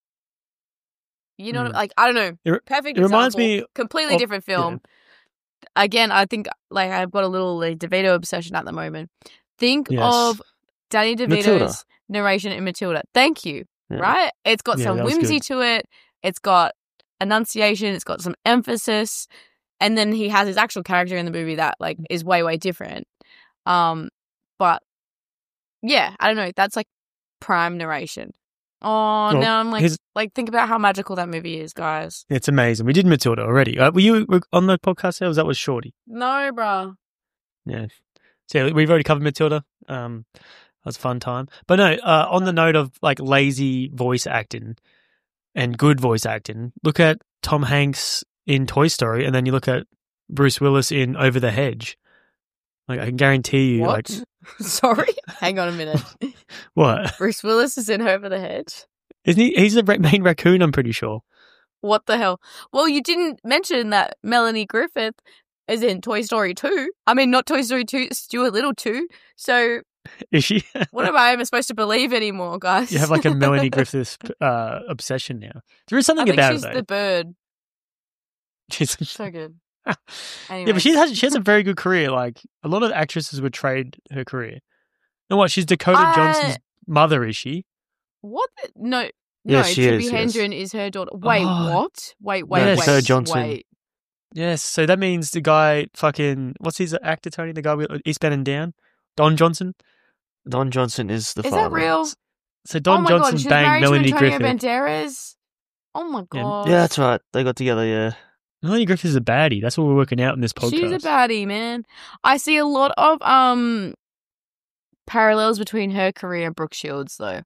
You know, like, I don't know. Perfect It reminds example. me Completely of- different film. Again, I think, like, I've got a little like, DeVito obsession at the moment. Think Yes. of Danny DeVito's Matilda. narration in Matilda. Thank you. Yeah. Right? It's got Yeah, some that was whimsy good. to it. It's got enunciation. It's got some emphasis. And then he has his actual character in the movie that, like, is way, way different. But, yeah, I don't know. That's, like, prime narration. Oh, Well, now I'm here's- like, think about how magical that movie is, guys. It's amazing. We did Matilda already. Were you on the podcast there? That was Shorty. No, bruh. Yeah. So yeah, we've already covered Matilda. That was a fun time. But no, on the note of like lazy voice acting and good voice acting, look at Tom Hanks in Toy Story, and then you look at Bruce Willis in Over the Hedge. Like I can guarantee you, What? like Sorry? Hang on a minute. what Bruce Willis is in Over the Hedge? isn't he? He's the main raccoon. I'm pretty sure. What the hell? Well, you didn't mention that Melanie Griffith is in Toy Story 2. I mean, not Toy Story 2, Stuart Little 2. So Is she? what am I even supposed to believe anymore, guys? You have like a Melanie Griffith obsession now. There is I something think about she's it. the bird. She's So good. Yeah, Anyway. but she has a very good career. Like a lot of actresses would trade her career. And what? She's Dakota Johnson's mother, is she? What? No. Yeah, No, she Tippi is, yes. Hedren is her daughter. Wait, Oh. what? Wait, Yes. Dakota Johnson. wait. Yes. So that means the guy fucking what's his actor Tony? The guy with Eastbound and Down, Don Johnson. Don Johnson is the Is father. that real? So Don oh my Johnson God, she's banged married Melanie to Antonio Griffith. Banderas. Oh my Yeah. God. Yeah, that's right. They got together, yeah. Melanie Griffith is a baddie. That's what we're working out in this podcast. She's a baddie, man. I see a lot of parallels between her career and Brooke Shields, though.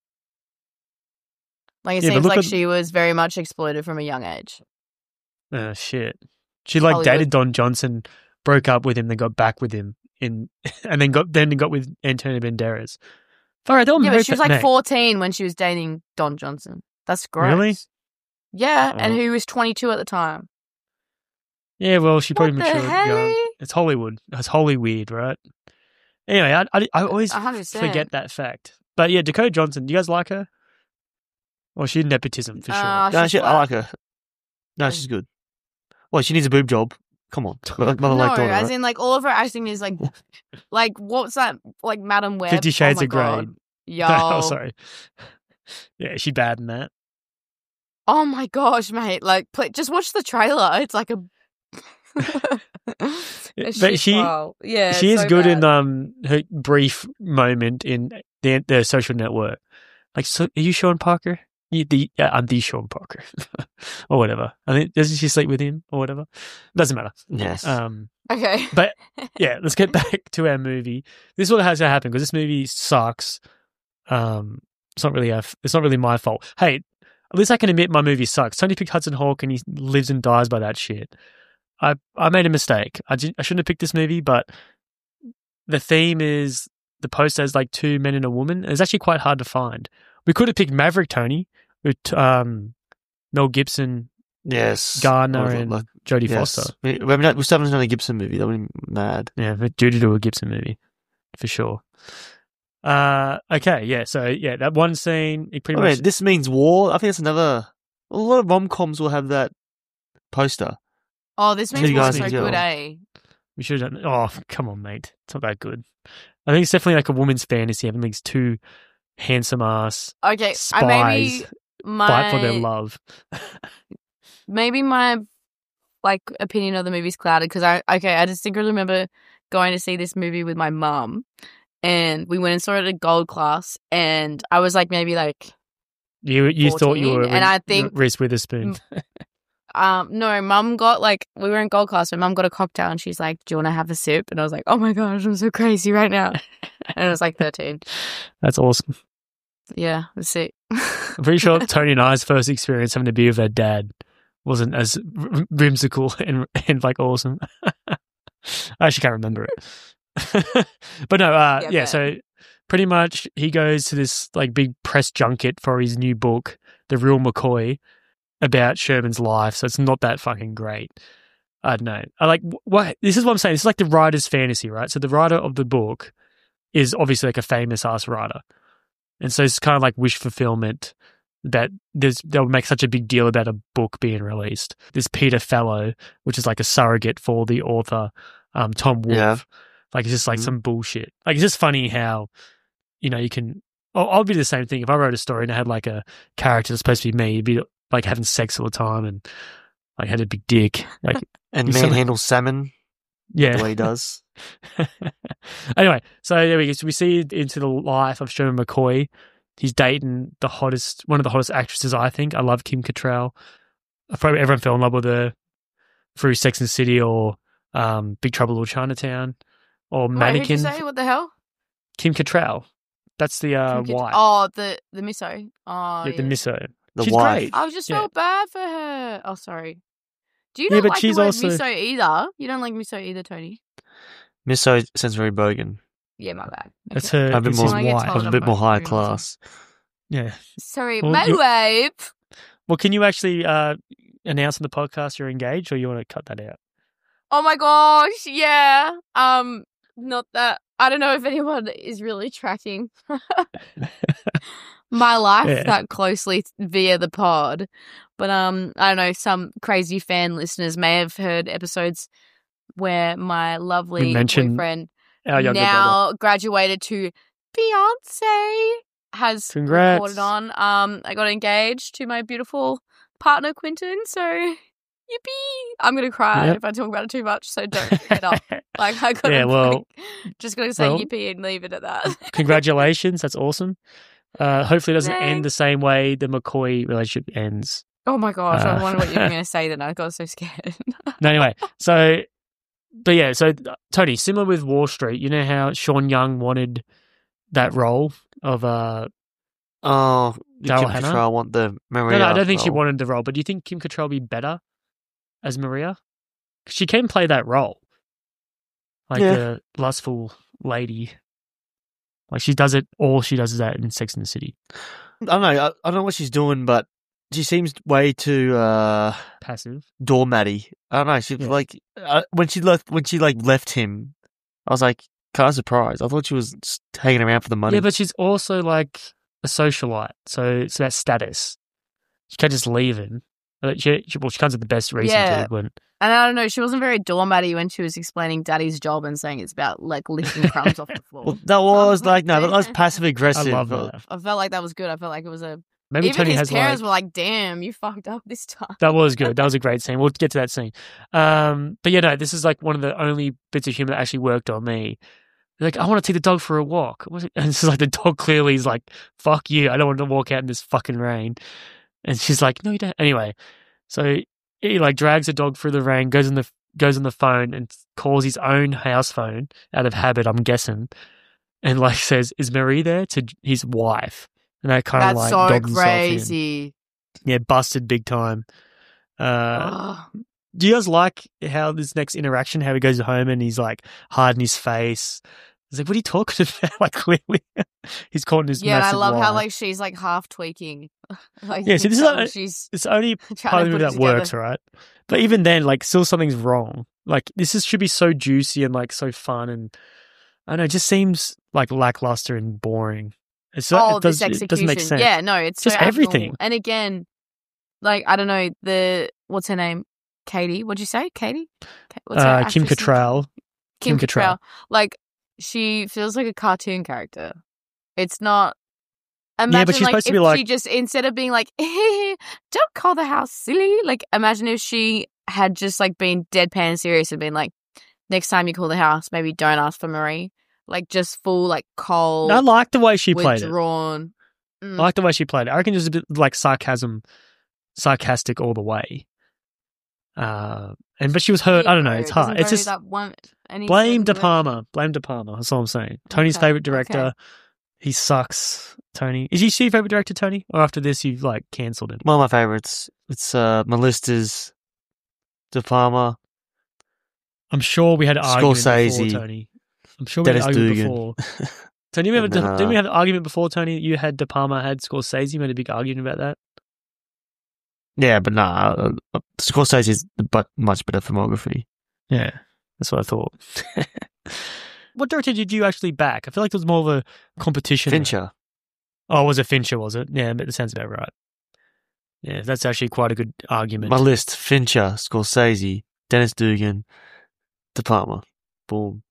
Like, it Yeah, but seems look like at- she was very much exploited from a young age. Oh shit. She like Hollywood. dated Don Johnson, broke up with him, then got back with him and then got with Antonio Banderas. All right, Yeah, but she was like 14 when she was dating Don Johnson. That's gross. Really? Yeah, and Oh. who was 22 at the time. Yeah, well, she probably What the matured hell? young. It's Hollywood. It's wholly weird, right? Anyway, I always 100%. forget that fact. But yeah, Dakota Johnson, do you guys like her? Well, she's nepotism for sure. No, she's I like flat. her. No, she's good. Well, she needs a boob job. Come on. Mother No, like daughter, as right? in, like, all of her acting is, like, like, what's that? Like, Madam Web. 50 Shades oh my of Grey. God. Yo. Oh, sorry. Yeah, she's bad in that. Oh my gosh, mate. Like, just watch the trailer. It's like a... But shit she pile. Yeah, she is so good bad. in her brief moment in the Social Network. Like, so are you Sean Parker? I'm the Sean Parker, or whatever. I think doesn't she sleep with him or whatever? Doesn't matter. Yes. Okay. But yeah, let's get back to our movie. This is what has to happen because this movie sucks. It's not really my fault. Hey, at least I can admit my movie sucks. Tony picked Hudson Hawk and he lives and dies by that shit. I made a mistake. I shouldn't have picked this movie, but the theme is the poster has like two men and a woman. It's actually quite hard to find. We could have picked Maverick, Tony, with Mel Gibson, yes. Garner, Or, and like, Jodie yes. Foster. We still haven't done a Gibson movie. That would be mad. Yeah, we're due to do a Gibson movie for sure. Okay, yeah. So yeah, that one scene. It pretty much. This means war. I think that's another. A lot of rom-coms will have that poster. Oh, this You makes guys me so need to good, go. eh? We should have done. Oh, come on, mate. It's not that good. I think it's definitely like a woman's fantasy having these two handsome ass Okay, spies maybe fight for their my love. maybe my like opinion of the movie's clouded because I distinctly remember going to see this movie with my mum, and we went and saw it at Gold Class, and I was like maybe like You thought you 14, were and I think- Reese Witherspoon. no, Mum got like we were in Gold Class, and Mum got a cocktail, and she's like, "Do you want to have a sip?" And I was like, "Oh my gosh, I'm so crazy right now," and I was like 13. That's awesome. Yeah, it was sick. I'm pretty sure Tony and I's first experience having to be with her dad wasn't as whimsical and like awesome. I actually can't remember it. But no, Yeah, so pretty much he goes to this like big press junket for his new book, The Real McCoy, about Sherman's life. So it's not that fucking great. I don't know. I like what this is what I'm saying. This is like the writer's fantasy, right? So the writer of the book is obviously like a famous ass writer. And so it's kind of like wish fulfillment that they'll make such a big deal about a book being released. This Peter Fellow, which is like a surrogate for the author, Tom Wolfe. Yeah. Like it's just like some bullshit. Like it's just funny how, you can. I'll be the same thing if I wrote a story and I had like a character that's supposed to be me. It'd be like having sex all the time and like had a big dick. Like and manhandles salmon. Yeah, the way he does. Anyway, so there we go. So we see into the life of Sherman McCoy. He's dating one of the hottest actresses, I think. I love Kim Cattrall. Probably everyone fell in love with her through Sex and the City or Big Trouble in Little Chinatown or Mannequin. Who'd you say? What the hell? Kim Cattrall. That's the wife. Oh, the misso. Oh, yeah, the misso. She's wife. Great. I just felt bad for her. Oh, sorry. Do you Yeah, not but like she's the word also- misso either? You don't like misso either, Tony? Misso sounds very bogan. Yeah, my bad. That's Okay. her. A bit it's more, his I get wife. told a I'm bit more high fucking class. Yeah. Sorry, Well, my you- wife. Well, can you actually announce on the podcast you're engaged, or you want to cut that out? Oh my gosh, yeah. Not that I don't know if anyone is really tracking my life Yeah. that closely via the pod. But I don't know, some crazy fan listeners may have heard episodes where my lovely We mentioned boyfriend Our younger brother. now graduated to fiance has Congrats. reported on. I got engaged to my beautiful partner Quinton, so yippee! I'm gonna cry Yep. if I talk about it too much, so don't bring it up. Like I gotta Yeah, well- just gonna say well- yippee and leave it at that. Congratulations, that's awesome. Hopefully it doesn't end Thanks. the same way the McCoy relationship ends. Oh my gosh, I Uh, wonder what you were gonna say then. I got so scared. No, anyway, so Tony, similar with Wall Street, you know how Sean Young wanted that role of Oh, Daryl Kim Hannah? Cattrall want the Maria. No, I don't think she role. wanted the role, but do you think Kim Cattrall would be better as Maria? 'Cause she can play that role. Like Yeah. the lustful lady. Like she does that in Sex and the City. I don't know. I don't know what she's doing, but she seems way too Passive. doormatty. I don't know. She Yeah. like when she left him, I was like kind of surprised. I thought she was just hanging around for the money. Yeah, but she's also like a socialite, so it's about status. She can't just leave him. She comes with the best reason Yeah. to when. And I don't know, she wasn't very doormatty when she was explaining Daddy's job and saying it's about like lifting crumbs off the floor. well, that was like no, that was passive I aggressive. love that. I felt like that was good. I felt like it was a. Maybe Even Tony his has parents like were like, "Damn, you fucked up this time." that was good. That was a great scene. We'll get to that scene. But yeah, no, this is like one of the only bits of humor that actually worked on me. They're like, I want to take the dog for a walk. And it's like the dog clearly is like, fuck you. I don't want to walk out in this fucking rain. And she's like, no, you don't. Anyway, so he like drags the dog through the rain, goes on the phone and calls his own house phone out of habit, I'm guessing, and like says, "Is Marie there?" to his wife, and that kind of That's like so dogged himself in. crazy. Yeah, busted big time. Ugh. Do you guys like how this next interaction, how he goes home and he's like hiding his face? He's like, what are you talking about? Like clearly he's caught in his Yeah, and I massive love how lie. like she's like half tweaking. Like, Yeah, you see, can this is tell not- she's It's only trying part to of put it it that works, together. right? But even then, like still something's wrong. Like this should be so juicy and like so fun and I don't know, it just seems like lackluster and boring. It This doesn't execution. make sense. Yeah, no, it's Just so everything. abnormal. And again, like I don't know what's her name, Katie. What'd you say, Katie? What's her Kim actress name? Cattrall. Kim Kim Cattrall. Cattrall. Like she feels like a cartoon character. It's not. Imagine but she's like supposed to if be like- she just instead of being like, don't call the house silly. Like imagine if she had just like been deadpan serious and been like, next time you call the house, maybe don't ask for Marie. Like just full like cold. I like the way she played it. withdrawn. I like the way she played it. I reckon it was a bit like sarcastic all the way. But she was hurt. I don't know. It's hard. It's just blame De Palma. Blame De Palma. That's all I'm saying. Tony's Okay, favorite director. okay. He sucks. Tony, is he your favorite director, Tony? Or after this, you've like cancelled him? One of my favorites. It's Melissa's, De Palma. I'm sure we had an argument Scorsese. before, Tony. I'm sure we Dennis argued Dugan. before. So didn't we have an argument before, Tony? You had De Palma, had Scorsese. You made a big argument about that. Yeah, but nah, Scorsese is much better filmography. Yeah, that's what I thought. What director did you actually back? I feel like there was more of a competition. Fincher. Oh, was it Fincher, was it? Yeah, but that sounds about right. Yeah, that's actually quite a good argument. My list: Fincher, Scorsese, Dennis Dugan, De Palma. Boom.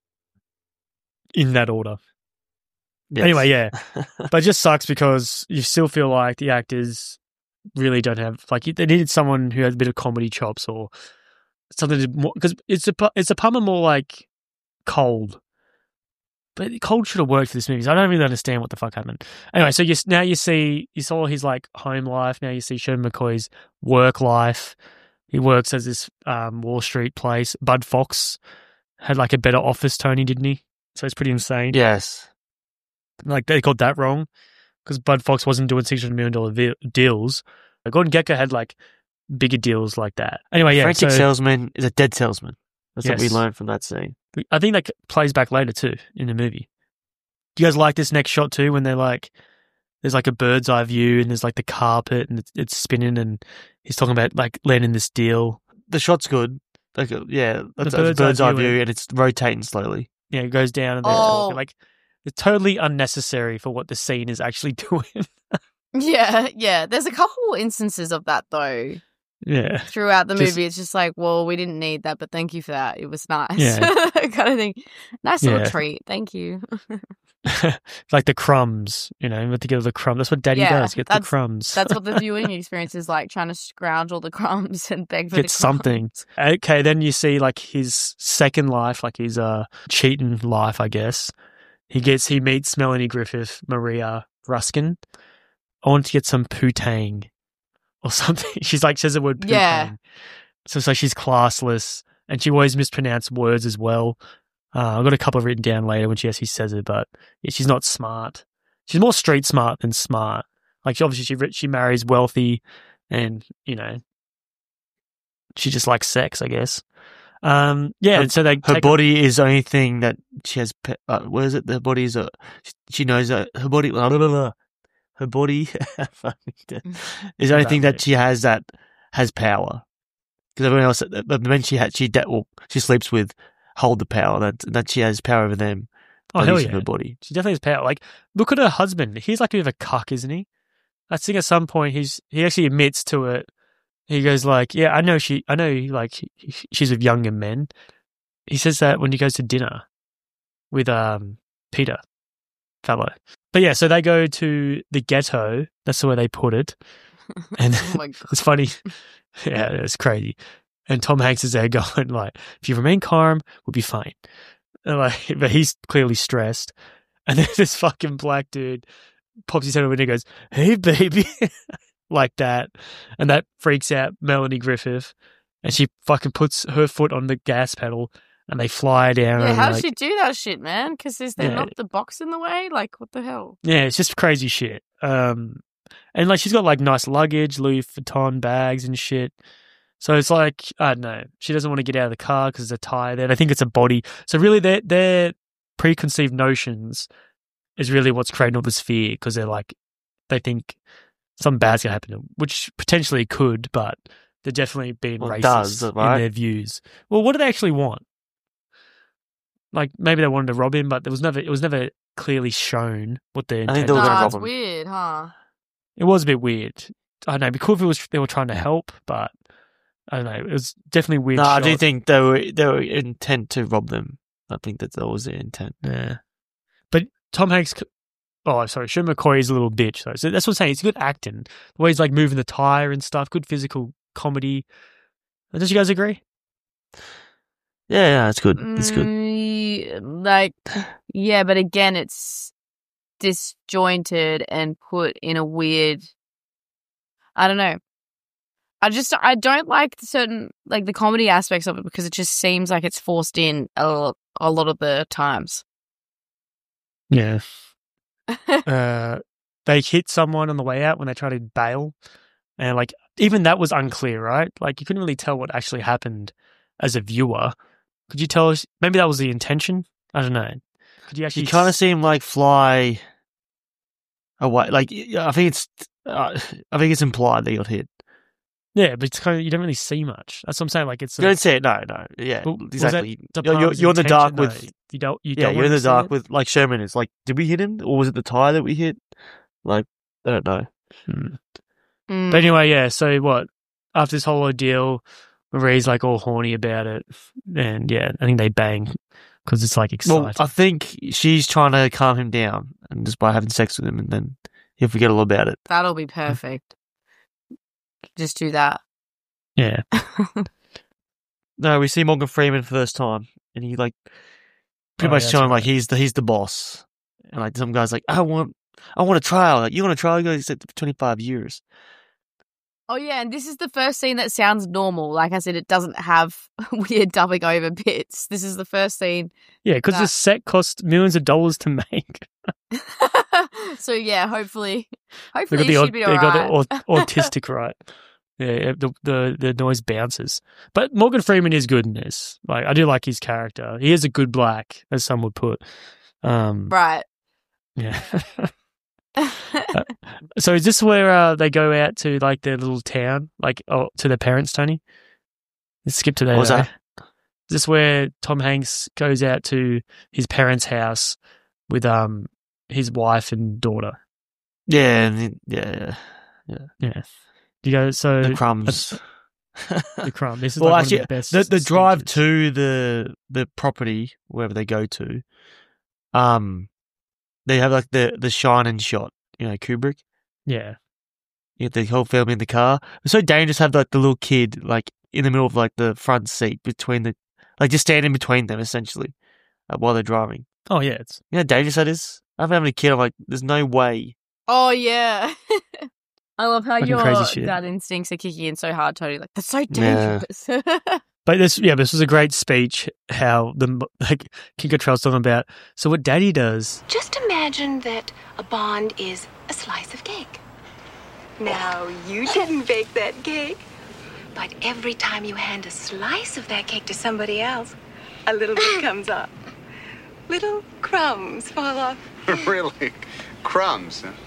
In that order. Yes. Anyway, yeah. But it just sucks because you still feel like the actors really don't have, like, they needed someone who had a bit of comedy chops or something to more, because it's a Palma more like cold. But cold should have worked for this movie. So I don't really understand what the fuck happened. Anyway, so now you saw his like home life. Now you see Sherman McCoy's work life. He works as this Wall Street place. Bud Fox had like a better office, Tony, didn't he? So it's pretty insane. Yes. Like they got that wrong because Bud Fox wasn't doing $600 million deals. Gordon Gekko had like bigger deals like that. Anyway, yeah. Frantic salesman is a dead salesman. That's what we learned from that scene. I think that plays back later too in the movie. Do you guys like this next shot too when they're like, there's like a bird's eye view and there's like the carpet and it's spinning and he's talking about like landing this deal. The shot's good. Like, yeah, that's a bird's eye view and it's rotating slowly. Yeah, it goes down and they're talking. Like, it's totally unnecessary for what the scene is actually doing. Yeah. There's a couple instances of that though. Yeah. Throughout the movie, it's just like, well, we didn't need that, but thank you for that. It was nice. Yeah. Kind of thing. Nice little treat. Thank you. Like the crumbs, you know, to get the crumbs. That's what Daddy does, get the crumbs. That's what the viewing experience is like, trying to scrounge all the crumbs and beg for the crumbs. Something. Okay, then you see like his second life, like his cheating life, I guess. He meets Melanie Griffith, Maria Ruskin. I want to get some poutine or something. She's like, says the word poutine. Yeah. So she's classless and she always mispronounces words as well. I've got a couple written down later when she actually says it, but yeah, she's not smart. She's more street smart than smart. Like, she marries wealthy and, you know, she just likes sex, I guess. So her body is the only thing that she has. What is it? Her body is she knows that her body. Her body is the only thing that she has that has power. Because everyone else, the men she sleeps with, hold the power. That she has power over them. Oh, hell yeah. Her body. She definitely has power. Like, look at her husband. He's like a bit of a cuck, isn't he? I think at some point he actually admits to it. He goes like, yeah, I know like she's with younger men. He says that when he goes to dinner with Peter Fallow. But yeah, so they go to the ghetto. That's the way they put it. And oh my God. It's funny. Yeah, it's crazy. And Tom Hanks is there going like, if you remain calm, we'll be fine. And like, but he's clearly stressed. And then this fucking black dude pops his head over and he goes, hey, baby. Like that. And that freaks out Melanie Griffith. And she fucking puts her foot on the gas pedal and they fly down. Yeah, how does she do that shit, man? Because there not the box in the way? Like, what the hell? Yeah, it's just crazy shit. And like, she's got like nice luggage, Louis Vuitton bags and shit. So it's like, I don't know. She doesn't want to get out of the car because there's a tire there. They think it's a body. So really, their preconceived notions is really what's creating all this fear because they think something bad's going to happen to them, which potentially could, but they're definitely being racist in their views. Well, what do they actually want? Like, maybe they wanted to rob him, but it was never clearly shown what their intent was. It's weird, huh? It was a bit weird. I don't know. It'd be cool if they were trying to help, but I don't know. It was definitely weird. No, I do think they were intent to rob them. I think that was their intent. Yeah. But Tom Hanks... Oh, sorry. Sherman McCoy is a little bitch, though. So that's what I'm saying. It's good acting. The way he's like moving the tire and stuff. Good physical comedy. Don't you guys agree? Yeah, it's good. It's good. Like, yeah, but again, it's disjointed and put in a weird... I don't know. I don't like certain, like, the comedy aspects of it because it just seems like it's forced in a lot of the times. Yeah. They hit someone on the way out when they tried to bail, and like even that was unclear, right? Like you couldn't really tell what actually happened as a viewer. Could you tell us? Maybe that was the intention. I don't know. Could you actually? You kind of see him like fly away. Like I think it's implied that he got hit. Yeah, but it's kind of, you don't really see much. That's what I'm saying. Like it's You don't see it. No. Yeah, Well, exactly. was that You're in the dark intention, with. though? You don't. Yeah, you're in the dark with like Sherman is. Like, did we hit him, or was it the tire that we hit? Like, I don't know. But anyway, yeah. So what? After this whole ordeal, Marie's like all horny about it, and yeah, I think they bang because it's like exciting. Well, I think she's trying to calm him down, and just by having sex with him, and then he'll forget all about it. That'll be perfect. Just do that. Yeah. No, we see Morgan Freeman for the first time, and he like pretty much showing like he's the boss, and like some guy's like, I want a trial. Like, you want a trial? You got to sit for 25 years. Oh yeah, and this is the first scene that sounds normal. Like I said, it doesn't have weird dubbing over bits. This is the first scene. Yeah, because the set cost millions of dollars to make. So yeah, hopefully they it should be all right. got the autistic right. Yeah, the noise bounces. But Morgan Freeman is good in this. Like, I do like his character. He is a good black, as some would put. Right. Yeah. So is this where they go out to like their little town, like to their parents, Tony? Let's skip to there. What was that? Is this where Tom Hanks goes out to his parents' house with his wife and daughter? Yeah. You go, so The crumbs. The crumb. This is Well, like actually, one of the best. the drive speeches. to the property wherever they go to, they have like the Shining shot. You know, Kubrick. Yeah. You get the whole family in the car. It's so dangerous to have like the little kid like in the middle of like the front seat between just standing between them essentially while they're driving. Oh yeah, it's You know how dangerous that is? I'm having a kid. I'm like, there's no way. Oh yeah. I love how Fucking your crazy shit. dad instincts are kicking in so hard, Tony. Like, that's so dangerous. But this was a great speech. How Kim Cattrall's talking about. So what Daddy does. Just imagine that a bond is a slice of cake. Now, you didn't bake that cake, but every time you hand a slice of that cake to somebody else, a little bit comes off. Little crumbs fall off. Really? Crumbs, huh?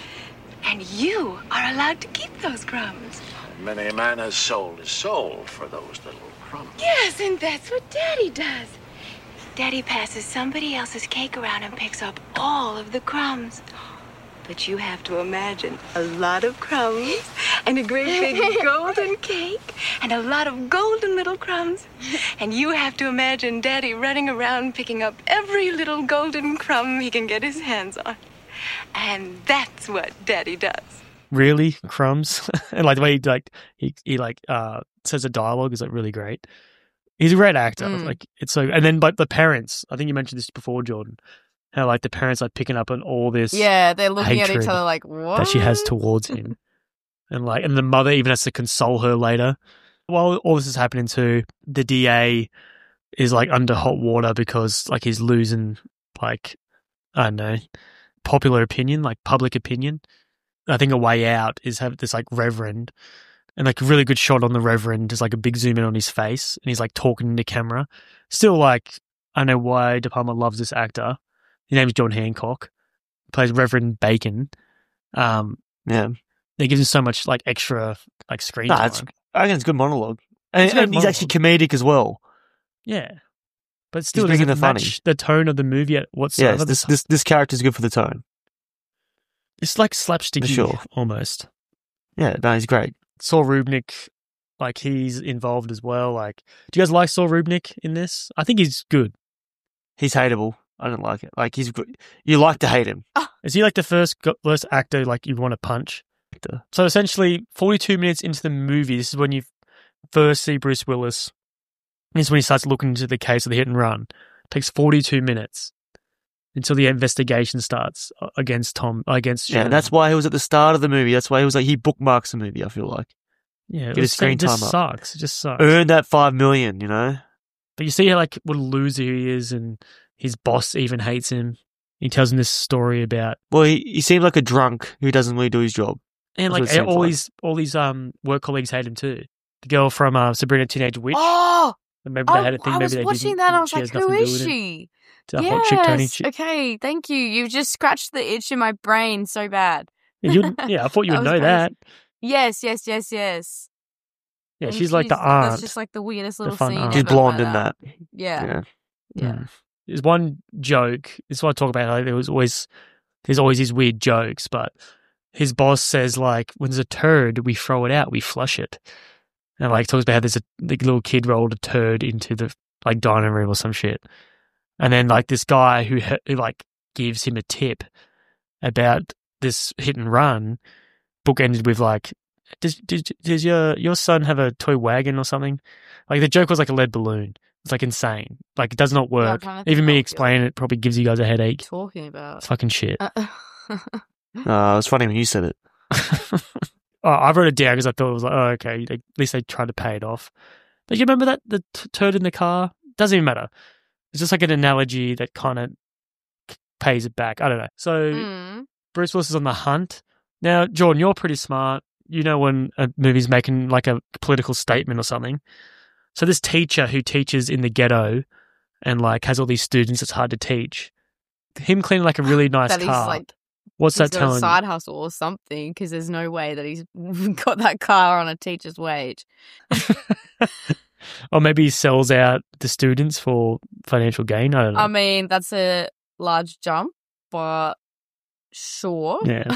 And you are allowed to keep those crumbs. Many a man has sold his soul for those little crumbs. Yes, and that's what Daddy does. Daddy passes somebody else's cake around and picks up all of the crumbs. But you have to imagine a lot of crumbs and a great big golden cake and a lot of golden little crumbs. And you have to imagine Daddy running around picking up every little golden crumb he can get his hands on. And that's what Daddy does. Really, crumbs, and like the way he says a dialogue is like really great. He's a great actor. Like it's so, and then but the parents. I think you mentioned this before, Jordan. How like the parents are picking up on all this. Yeah, they're looking at each hatred other like, what? that she has towards him, and the mother even has to console her later. While all this is happening too, the DA is like under hot water because like he's losing like I don't know popular opinion, like public opinion. I think a way out is have this like reverend and like a really good shot on the reverend, just like a big zoom in on his face, and he's like talking to camera. Still, like I don't know why De Palma loves this actor. His name's John Hancock. He plays Reverend Bacon. Yeah, they give him so much like extra like screen time. I think it's a good monologue, and It's a good he's actually comedic as well. Yeah, but still bringing doesn't the funny. match the tone of the movie whatsoever. Yeah, this character's good for the tone. It's like slapsticky, For sure. almost. Yeah, no, he's great. Saul Rubnik, like he's involved as well. Like, do you guys like Saul Rubnik in this? I think he's good. He's hateable. I don't like it. Like he's good. You like to hate him. Is he like the first actor like you want to punch? So essentially, 42 minutes into the movie, this is when you first see Bruce Willis. This is when he starts looking into the case of the hit and run. It takes 42 minutes until the investigation starts against Yeah, Sherman. and that's why he was at the start of the movie. That's why he was like he bookmarks the movie. I feel like Yeah, Get his screen it just time up. sucks. It just sucks. earn that $5 million. You know. But you see how like what a loser he is, and his boss even hates him. He tells him this story about Well, he seemed like a drunk who doesn't really do his job. and That's what like it seems all these work colleagues hate him too. The girl from Sabrina Teenage Witch. Oh, Maybe they had a thing. I Maybe was they watching didn't, that. I and was she like, has who nothing to do is with it. she? The hot chick Tony. Okay, thank you. You've just scratched the itch in my brain so bad. I thought you would know crazy. that. Yes. Yeah, And she's like the aunt. That's just like the weirdest little fun scene. aunt. She's ever blonde like in that. Yeah. Mm. There's one joke. This is what I talk about. Like, there's always these weird jokes, but his boss says like, when there's a turd, we throw it out, we flush it, and like talks about how there's a little kid rolled a turd into the like dining room or some shit, and then like this guy who like gives him a tip about this hit and run. Book ended with like, does your son have a toy wagon or something? Like the joke was like a lead balloon. It's like insane. Like it does not work. Even me explaining it probably gives you guys a headache. Talking about It's fucking shit. It was funny when you said it. I wrote it down because I thought it was like, oh, okay. At least they tried to pay it off. But you remember that the turd in the car? Doesn't even matter. It's just like an analogy that kind of pays it back. I don't know. So Bruce Willis is on the hunt. Now, Jordan, you're pretty smart. You know when a movie's making like a political statement or something. So this teacher who teaches in the ghetto and like has all these students, it's hard to teach. Him cleaning like a really nice that car. He's like, what's that got telling a side hustle or something, because there's no way that he's got that car on a teacher's wage. Or maybe he sells out the students for financial gain. I don't know. I mean, that's a large jump, but sure. Yeah.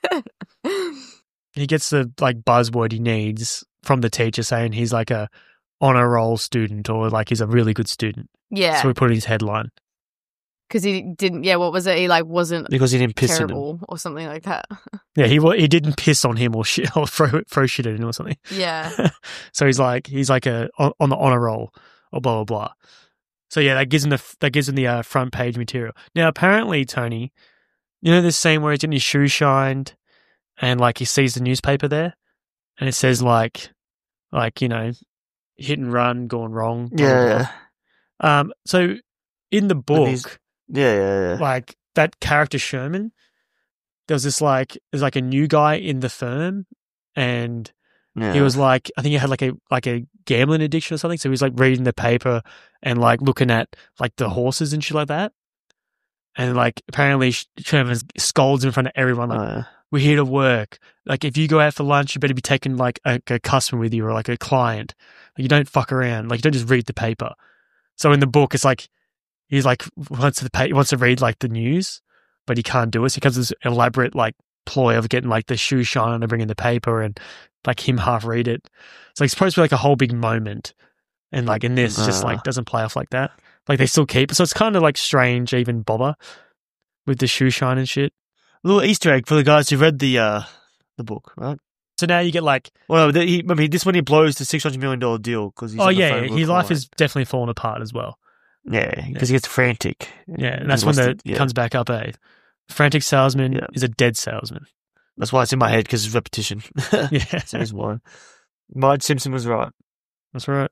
He gets the like buzzword he needs from the teacher saying he's like a honor roll student or like he's a really good student. Yeah. So we put in his headline. Because he didn't, what was it? He like wasn't Because he didn't piss in him. terrible or something like that. Yeah, he didn't piss on him or shit or throw shit at him or something. Yeah. So he's like a on the honor roll or blah blah blah. So yeah, that gives him the front page material. Now apparently, Tony, you know this scene where he's getting his shoe shined, and like he sees the newspaper there, and it says like you know, hit and run gone wrong. Blah, Yeah. blah, blah. So in the book, Yeah. like that character Sherman, there's a new guy in the firm, and he was like, I think he had like a gambling addiction or something. So he was like reading the paper and like looking at like the horses and shit like that. And like apparently Sherman scolds in front of everyone like, we're here to work. Like if you go out for lunch, you better be taking like a customer with you or like a client. Like, you don't fuck around. Like you don't just read the paper. So in the book, it's like he's like wants to read like the news, but he can't do it. So he comes with this elaborate like ploy of getting like the shoe shine and bringing the paper and like him half read it. So it's supposed to be like a whole big moment, and like in this, it just like doesn't play off like that. Like they still keep it, so it's kind of like strange, even bother with the shoe shine and shit. A little Easter egg for the guys who read the book, right? So now you get like, well, remember this when he blows the $600 million deal because he's on the phone with his life client. is definitely falling apart as well. Yeah, because he gets frantic. Yeah, and that's when it comes back up. Frantic salesman is a dead salesman. That's why it's in my head, because it's repetition. Yeah, so that's why. Marge Simpson was right. That's right.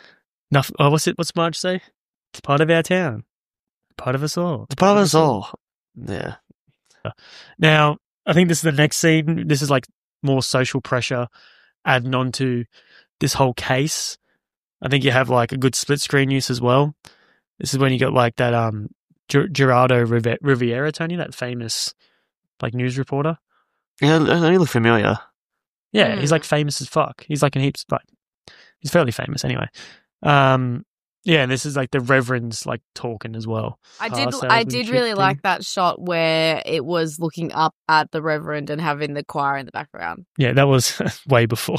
What's Marge say? It's part of our town. Part of us all. It's part of us all. Yeah. Now, I think this is the next scene. This is like more social pressure adding on to this whole case. I think you have like a good split screen use as well. This is when you got like that Gerardo Riviera, Tony, that famous like news reporter. Yeah, they look familiar. Yeah, he's like famous as fuck. He's like in heaps, like he's fairly famous anyway. Yeah, and this is like the Reverend's like talking as well. I did really like that shot where it was looking up at the Reverend and having the choir in the background. Yeah, that was way before.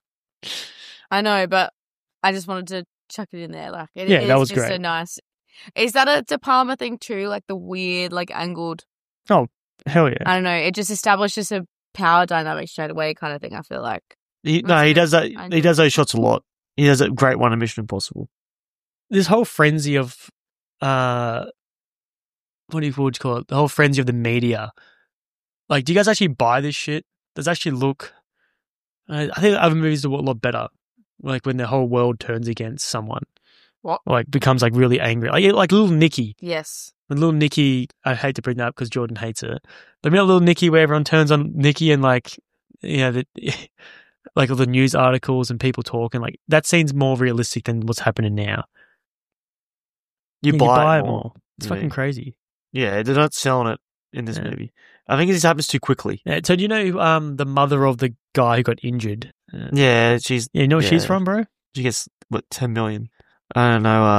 I know, but I just wanted to chuck it in there. Like, that was great. So nice. Is that a De Palma thing too? Like the weird, like angled. Oh, hell yeah! I don't know. It just establishes a power dynamic straight away, kind of thing. I feel like. He does that. He does those shots a lot. He does a great one in Mission Impossible. This whole frenzy of, what do you call it? The whole frenzy of the media. Like, do you guys actually buy this shit? Does it actually look? I think other movies do a lot better. Like when the whole world turns against someone. What? Like becomes like really angry. Like Little Nicky. Yes. When Little Nicky, I hate to bring that up because Jordan hates it. But you know Little Nicky where everyone turns on Nicky and like, you know, like all the news articles and people talking, like that seems more realistic than what's happening now. You buy it more. It's fucking crazy. Yeah, they're not selling it in this movie. I think it just happens too quickly. Yeah, so do you know the mother of the guy who got injured? Yeah, she's... Yeah, you know where she's from, bro? She gets, 10 million? I don't know,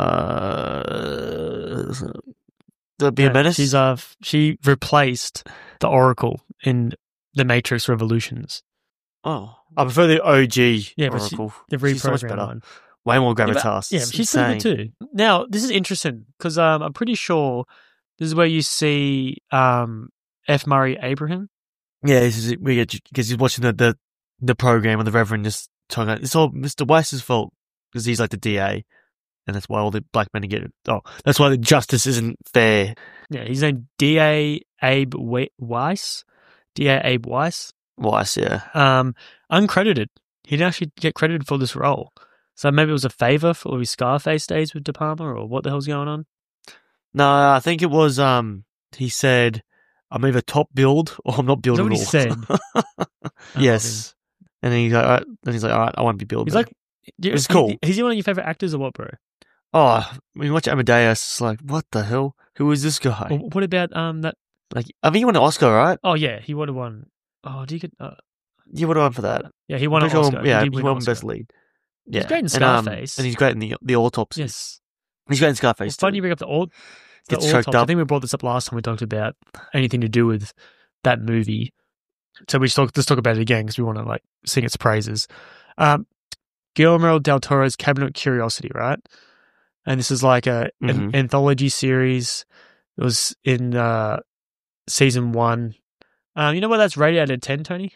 the Biomenace? She replaced the Oracle in the Matrix Revolutions. Oh. I prefer the OG But Oracle. the She's so much reprogrammed better. one. Way more gravitas. Yeah, but she's pretty good too. Now, this is interesting because I'm pretty sure this is where you see F. Murray Abraham. Yeah, because he's watching the program and the Reverend just talking about, it's all Mr. Weiss's fault because he's like the DA, and that's why all the black men get it. Oh, that's why the justice isn't fair. Yeah, he's named DA Abe Weiss. DA Abe Weiss. Weiss, yeah. Uncredited. He didn't actually get credited for this role. So maybe it was a favor for his Scarface days with De Palma, or what the hell's going on? No, I think it was, he said, I'm either top build or I'm not build at all. Is that what he said? Yes. And then he's like, all right, I want to be build. He's like, it's cool. Is he one of your favorite actors or what, bro? Oh, when you watch Amadeus, it's like, what the hell? Who is this guy? Well, what about that? Like, I think he won an Oscar, right? Oh yeah, he would have won. Oh, did he get? You would have won for that. Yeah, he won an Oscar. Yeah, he won Best Lead. Yeah, he's great in Scarface, and he's great in the Autopsy. Yes, he's great in Scarface. Funny you bring up the Gets choked Autopsy. up. I think we brought this up last time we talked about anything to do with that movie. So let's talk about it again because we want to like sing its praises. Guillermo del Toro's Cabinet Curiosity, right? And this is like an anthology series. It was in season 1. You know what that's rated out of 10, Tony?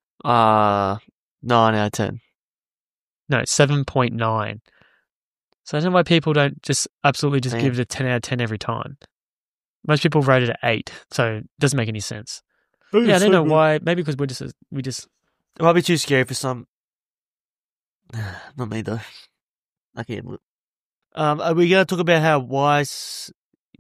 9 out of 10. No, 7.9. So I don't know why people don't just absolutely just give it a 10 out of 10 every time. Most people rate it at 8, so it doesn't make any sense. Yeah, I don't know why. Maybe because we just. It might be too scary for some. Not me though. I can't. Are we going to talk about how Weiss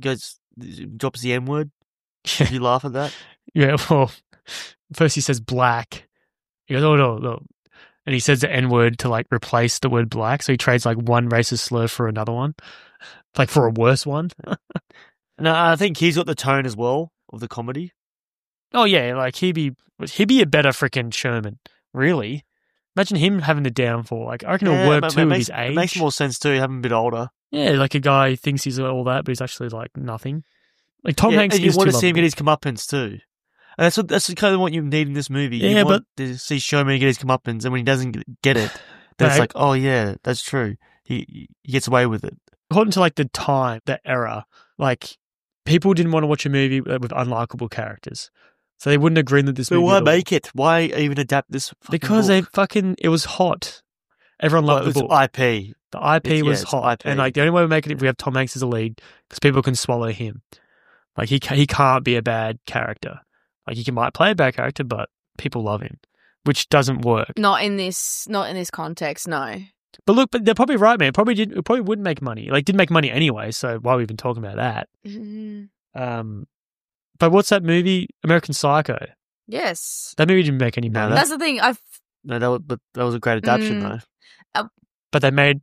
drops the N word? Did you laugh at that? Yeah. Well, first he says black. He goes, "Oh no," and he says the N word to like replace the word black. So he trades like one racist slur for another one, like for a worse one. No, I think he's got the tone as well of the comedy. Oh yeah, like he'd be a better freaking Sherman. Really, imagine him having the downfall. Like I reckon it'll work too with his age. It makes more sense too, having a bit older. Yeah, like a guy thinks he's all that, but he's actually like nothing. Like Tom Hanks, and you want to see him get his comeuppance too. And that's kind of what you need in this movie. Yeah, you want to see Sherman get his comeuppance, and when he doesn't get it, then it's like, oh yeah, that's true. He gets away with it. According to like the time, the era, like people didn't want to watch a movie with unlikable characters. So they wouldn't agree that this movie. But why make it? Why even adapt this? Because it was hot. Everyone loved the book. IP. The IP was hot. IP. And like the only way we make it if we have Tom Hanks as a lead, because people can swallow him. Like he can't be a bad character. Like he might play a bad character, but people love him, which doesn't work. Not in this context, no. But look, but they're probably right, man. It probably wouldn't make money. Like didn't make money anyway, so why are we even talking about that? Mm-hmm. But what's that movie? American Psycho. Yes. That movie didn't make any money. That's the thing. That was a great adaptation though. But they made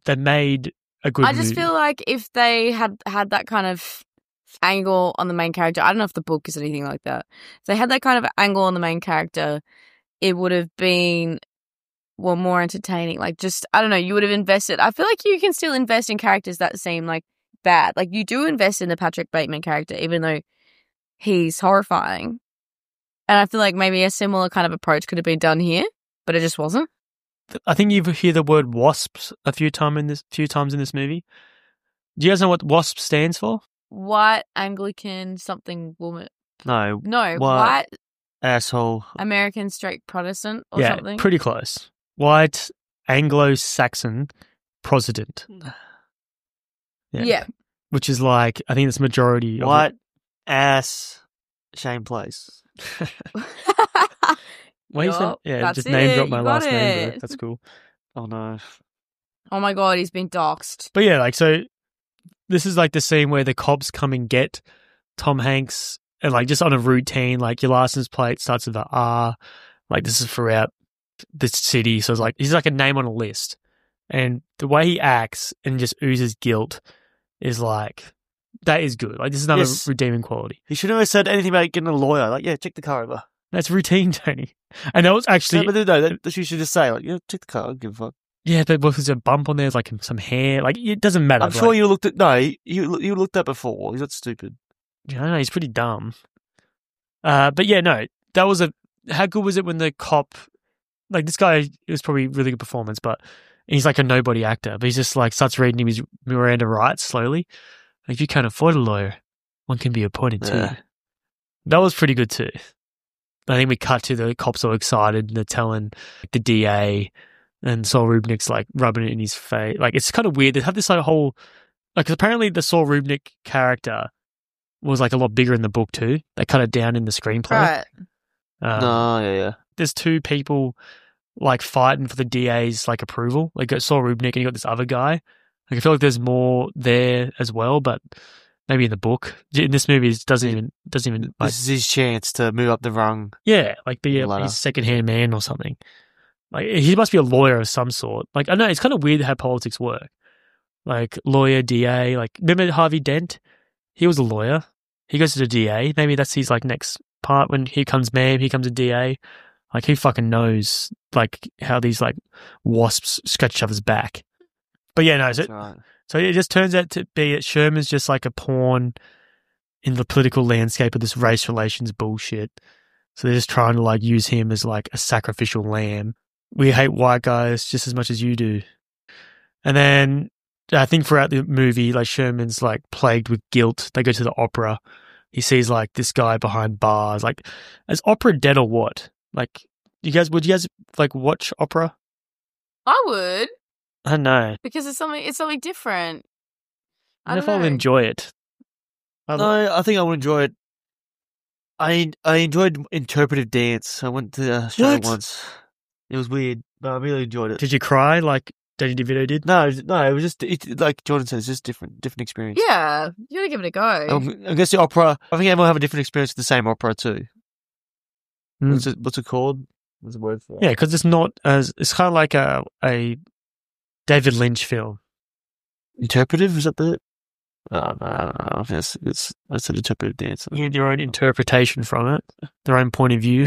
a good movie. I just feel like if they had that kind of angle on the main character, I don't know if the book is anything like that. If they had that kind of angle on the main character, it would have been more entertaining. Like just, I don't know, you would have invested. I feel like you can still invest in characters that seem like bad. Like you do invest in the Patrick Bateman character, even though he's horrifying. And I feel like maybe a similar kind of approach could have been done here, but it just wasn't. I think you hear the word wasps a few times in this movie. Do you guys know what WASP stands for? White Anglican something woman. No, white asshole American straight Protestant or something. Yeah, pretty close. White Anglo-Saxon Protestant. Yeah. Which is like, I think it's majority of white ass Shane Place. Why just name drop my last name, bro. That's cool. Oh no. Oh my god, he's been doxxed. But yeah, like so this is like the scene where the cops come and get Tom Hanks and like just on a routine, like your license plate starts with a R, like this is throughout the city. So it's like he's like a name on a list. And the way he acts and just oozes guilt is like That is good. Like, this is another Yes. redeeming quality. He shouldn't have said anything about getting a lawyer. Like, yeah, check the car over. That's routine, Tony. And that was actually... No, but that you should just say, like, yeah, check the car. I don't give a fuck. Yeah, but was there a bump on there? Like some hair? Like, it doesn't matter. I'm sure you looked at... No, you looked at before. He's not stupid. I don't know, he's pretty dumb. But yeah, no, that was how good was it when the cop, like this guy, it was probably a really good performance, but he's like a nobody actor, but he's just like starts reading him his Miranda rights slowly. Like, if you can't afford a lawyer, one can be appointed too. That was pretty good too. I think we cut to the cops all excited and they're telling the DA, and Saul Rubnick's like rubbing it in his face. Like, it's kind of weird. They have this like whole, like, 'cause apparently the Saul Rubnick character was like a lot bigger in the book too. They cut it down in the screenplay. Right. Yeah. There's two people like fighting for the DA's like approval. Like, you got Saul Rubnick and you got this other guy. Like, I feel like there's more there as well, but maybe in the book. In this movie, it doesn't even like, This is his chance to move up the rung. yeah, like be Ladder. his second-hand man or something. Like, he must be a lawyer of some sort. Like, I know it's kind of weird how politics work. Like, lawyer, DA. Like, remember Harvey Dent? He was a lawyer. He goes to the DA. Maybe that's his like next part. When he comes ma'am, he comes a DA. Like, who fucking knows like how these like wasps scratch each other's back. But yeah, no. That's right. So it just turns out to be that Sherman's just like a pawn in the political landscape of this race relations bullshit. So they're just trying to like use him as like a sacrificial lamb. We hate white guys just as much as you do. And then I think throughout the movie, like, Sherman's like plagued with guilt. They go to the opera. He sees like this guy behind bars. Like, is opera dead or what? Like, would you guys like watch opera? I would, I don't know. because it's something different. I I don't know don't if I'll know. enjoy it. No, I think I would enjoy it. I enjoyed interpretive dance. I went to a show What? once. It was weird, but I really enjoyed it. Did you cry like Danny DeVito did? No, it was just like Jordan said. It's just different experience. Yeah, you gotta give it a go. I guess the opera. I think everyone have a different experience with the same opera too. Mm. What's it called? What's the word for it? Yeah, because it's not as it's kind of like a David Lynch film. Interpretive, is that the? Oh, no, I don't know. It's an interpretive dance. You get your own interpretation from it, their own point of view.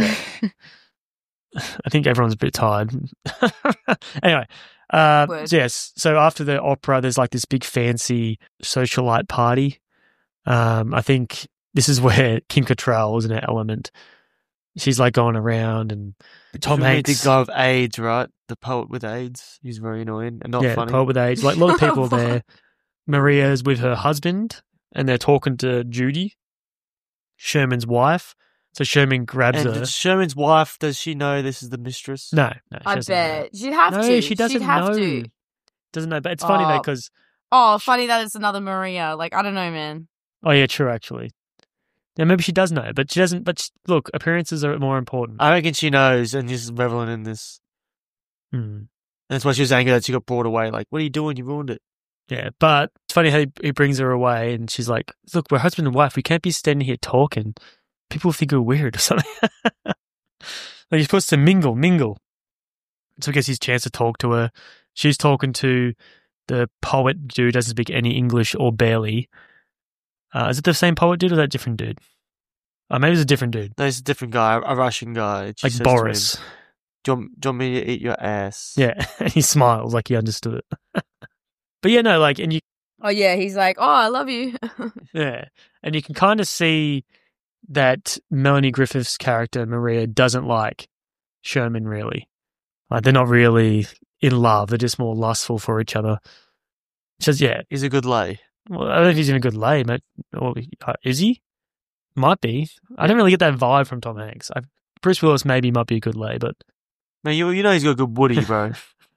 I think everyone's a bit tired. Anyway, Word. yes. So after the opera, there's like this big fancy socialite party. I think this is where Kim Cattrall was in her element. She's like going around, and Tom Hanks, the guy with AIDS, right? The poet with AIDS. He's very annoying and not yeah, funny. poet with AIDS. Like, a lot of people are there. Maria's with her husband, and they're talking to Judy, Sherman's wife. So Sherman grabs And her. does Sherman's wife, does she know this is the mistress? No, she I doesn't know. bet she'd have No, to. she doesn't She'd have know. to. Doesn't know, but it's funny though Oh. because Oh, funny that it's another Maria. Like, I don't know, man. oh yeah, true actually. Yeah, maybe she does know, but she doesn't. But look, appearances are more important. I reckon she knows and just reveling in this. Hmm. And that's why she was angry that she got brought away. Like, what are you doing? You ruined it. Yeah, but it's funny how he brings her away, and she's like, "Look, we're husband and wife. We can't be standing here talking. People think we're weird or something." Like, you're supposed to mingle. So he gets his chance to talk to her. She's talking to the poet dude, doesn't speak any English or barely. Is it the same poet dude or that different dude? Maybe it's a different dude, No, it's a different guy, a Russian guy. She like says to Boris. him, do you want me to eat your ass? Yeah, and he smiles like he understood it. But yeah, no, like, and you, Oh yeah, he's like, oh, I love you. yeah, and you can kind of see that Melanie Griffith's character Maria doesn't like Sherman really. Like, they're not really in love; they're just more lustful for each other. She says, "Yeah, He's a good lay. well, I don't know if he's in a good lay, mate. Or is he? Might be. I don't really get that vibe from Tom Hanks. Bruce Willis maybe might be a good lay, but Man, you know he's got a good woody, bro.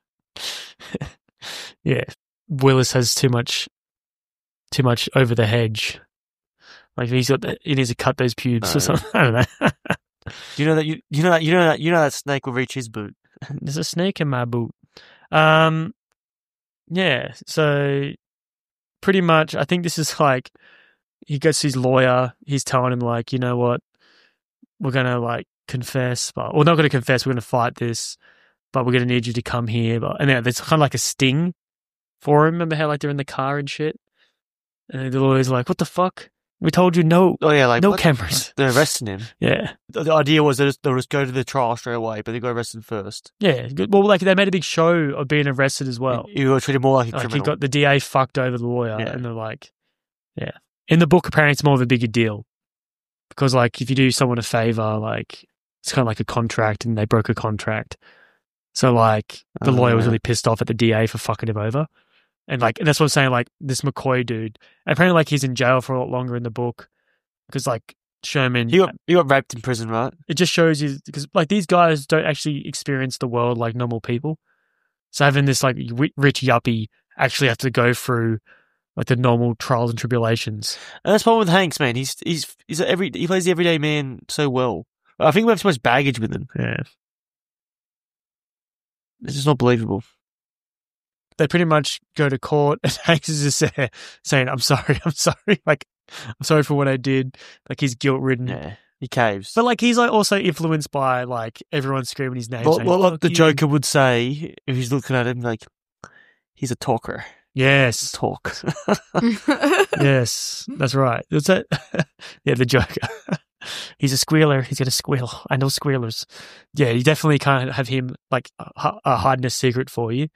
yeah, Willis has too much over the hedge. Like, he needs to cut those pubes or No. something. I don't know. You know that snake will reach his boot. There's a snake in my boot. Yeah. So pretty much, I think this is like, he gets his lawyer. He's telling him like, you know what, we're gonna like confess, but we're not gonna confess. We're gonna fight this, but we're gonna need you to come here. And then there's kind of like a sting for him. Remember how like they're in the car and shit, And the lawyer's like, what the fuck? We told you no. Oh yeah, like no what? cameras. They're arresting him. Yeah. The idea was they'll just go to the trial straight away, but they got arrested first. Yeah. Well, like they made a big show of being arrested as well. You were treated more like a Like criminal. he got the DA fucked over the lawyer, Yeah. and they're like, yeah. In the book, apparently, it's more of a bigger deal because, like, if you do someone a favor, like it's kind of like a contract, and they broke a contract. So, like, the lawyer was really pissed off at the DA for fucking him over, and that's what I'm saying. Like this McCoy dude, apparently, like he's in jail for a lot longer in the book because, like, Sherman, He got raped in prison, right? it just shows you because, like, these guys don't actually experience the world like normal people. So having this like rich yuppie actually have to go through like the normal trials and tribulations. And that's the problem with Hanks, man. He plays the everyday man so well. I think we have too much baggage with him. Yeah. It's just not believable. They pretty much go to court and Hanks is just there saying, I'm sorry. Like, I'm sorry for what I did. Like, he's guilt-ridden. Yeah, he caves. But, like, he's like also influenced by, like, everyone screaming his name. saying, What the "Fuck you." Joker would say if he's looking at him, like, he's a talker. Yes. Talk. Yes. That's right. What's that? Yeah, the Joker. He's a squealer. He's going to squeal. I know squealers. Yeah, you definitely can't have him, like, hiding a secret for you.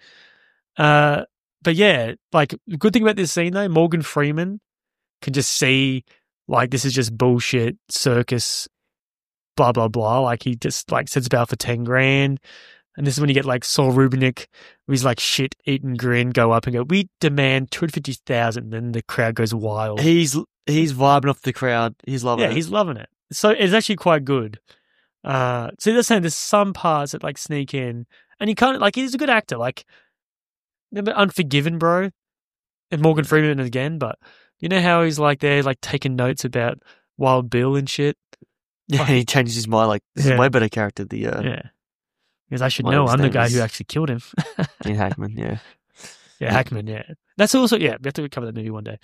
But yeah, like, the good thing about this scene, though, Morgan Freeman can just see, like, this is just bullshit, circus, blah, blah, blah. Like, he just, like, sets about for 10 grand. And this is when you get, like, Saul Rubinek with his, like, shit-eaten grin go up and go, we demand $250,000. And then the crowd goes wild. He's vibing off the crowd. He's loving it. Yeah, he's loving it. So it's actually quite good. So they're saying there's some parts that, like, sneak in. And he kind of, like, he's a good actor. Like, remember Unforgiven, bro? And Morgan Freeman again, but you know how he's, like, there, like, taking notes about Wild Bill and shit? Yeah, he changes his mind. Like, this is Yeah. way better character. Yeah. Because I should One know, of his I'm the name guy is- who actually killed him. Gene Hackman, yeah. Yeah, Hackman, yeah. That's also, yeah, we have to cover that movie one day.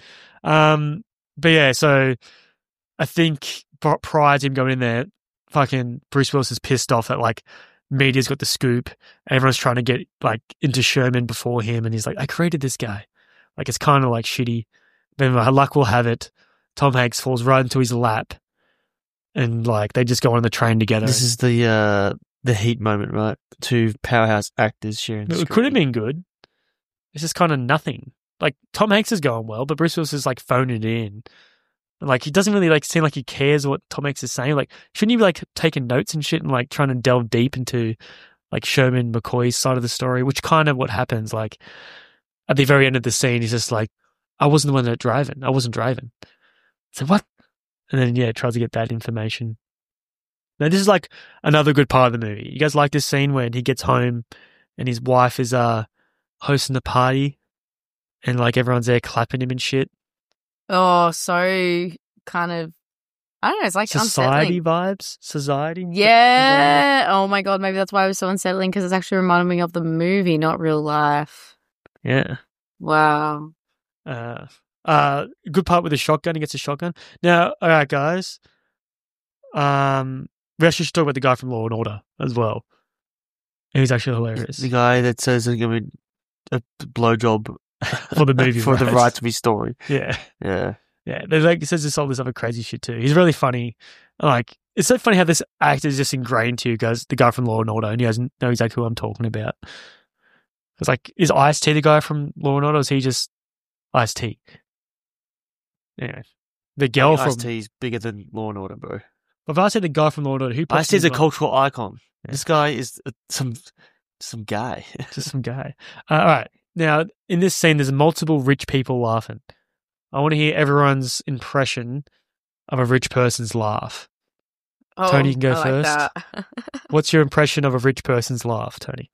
But yeah, so I think prior to him going in there, fucking Bruce Willis is pissed off that, like, media's got the scoop and everyone's trying to get, like, into Sherman before him, and he's like, I created this guy. Like, it's kind of, like, shitty. Then my luck will have it, Tom Hanks falls right into his lap, and, like, they just go on the train together. This is the Heat moment, right? Two powerhouse actors sharing the It screen. could have been good. It's just kind of nothing. Like, Tom Hanks is going well, but Bruce Willis is, like, phoning it in. Like, he doesn't really, like, seem like he cares what Tom Hanks is saying. Like, shouldn't he be, like, taking notes and shit and, like, trying to delve deep into, like, Sherman McCoy's side of the story, which kind of what happens. Like, at the very end of the scene, he's just like, I wasn't the one that driving. I wasn't driving. So what? And then, yeah, tries to get that information. Now, this is, like, another good part of the movie. You guys like this scene when he gets home and his wife is hosting the party and, like, everyone's there clapping him and shit? Oh, so kind of, I don't know, it's like Society unsettling. vibes? Society? Yeah. Oh my God, maybe that's why it was so unsettling, because it's actually reminding me of the movie, not real life. Yeah. Wow. Good part with the shotgun. He gets a shotgun. Now, all right, guys. We actually should talk about the guy from Law and Order as well. He's actually hilarious. The guy that says there's going to be a blowjob For the movie for the rights. rights of his story. Yeah. Yeah. Yeah. There's, like, he says this all this other crazy shit too. He's really funny. Like, it's so funny how this actor is just ingrained to you guys, the guy from Law and Order, and he doesn't know exactly who I'm talking about. It's like, is Ice-T the guy from Law and Order, or is he just Ice-T? Anyway. The girl from... Ice-T's bigger than Law and Order, bro. If I said the guy from Law and Order, who pops Ice-T's in a his mind? cultural icon. Yeah. This guy is some guy. Just some guy. All right. Now, in this scene, there's multiple rich people laughing. I want to hear everyone's impression of a rich person's laugh. Oh, Tony, you can go I like first. that. What's your impression of a rich person's laugh, Tony?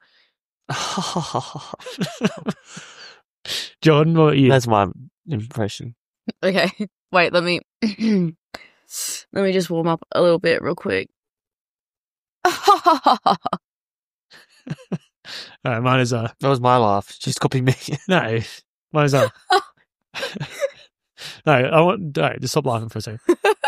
Jordan, what about you? That's my impression. Okay, wait, let me just warm up a little bit real quick. All right, mine is That was my laugh. She's copying me. no, mine is no. I want no. Just stop laughing for a second.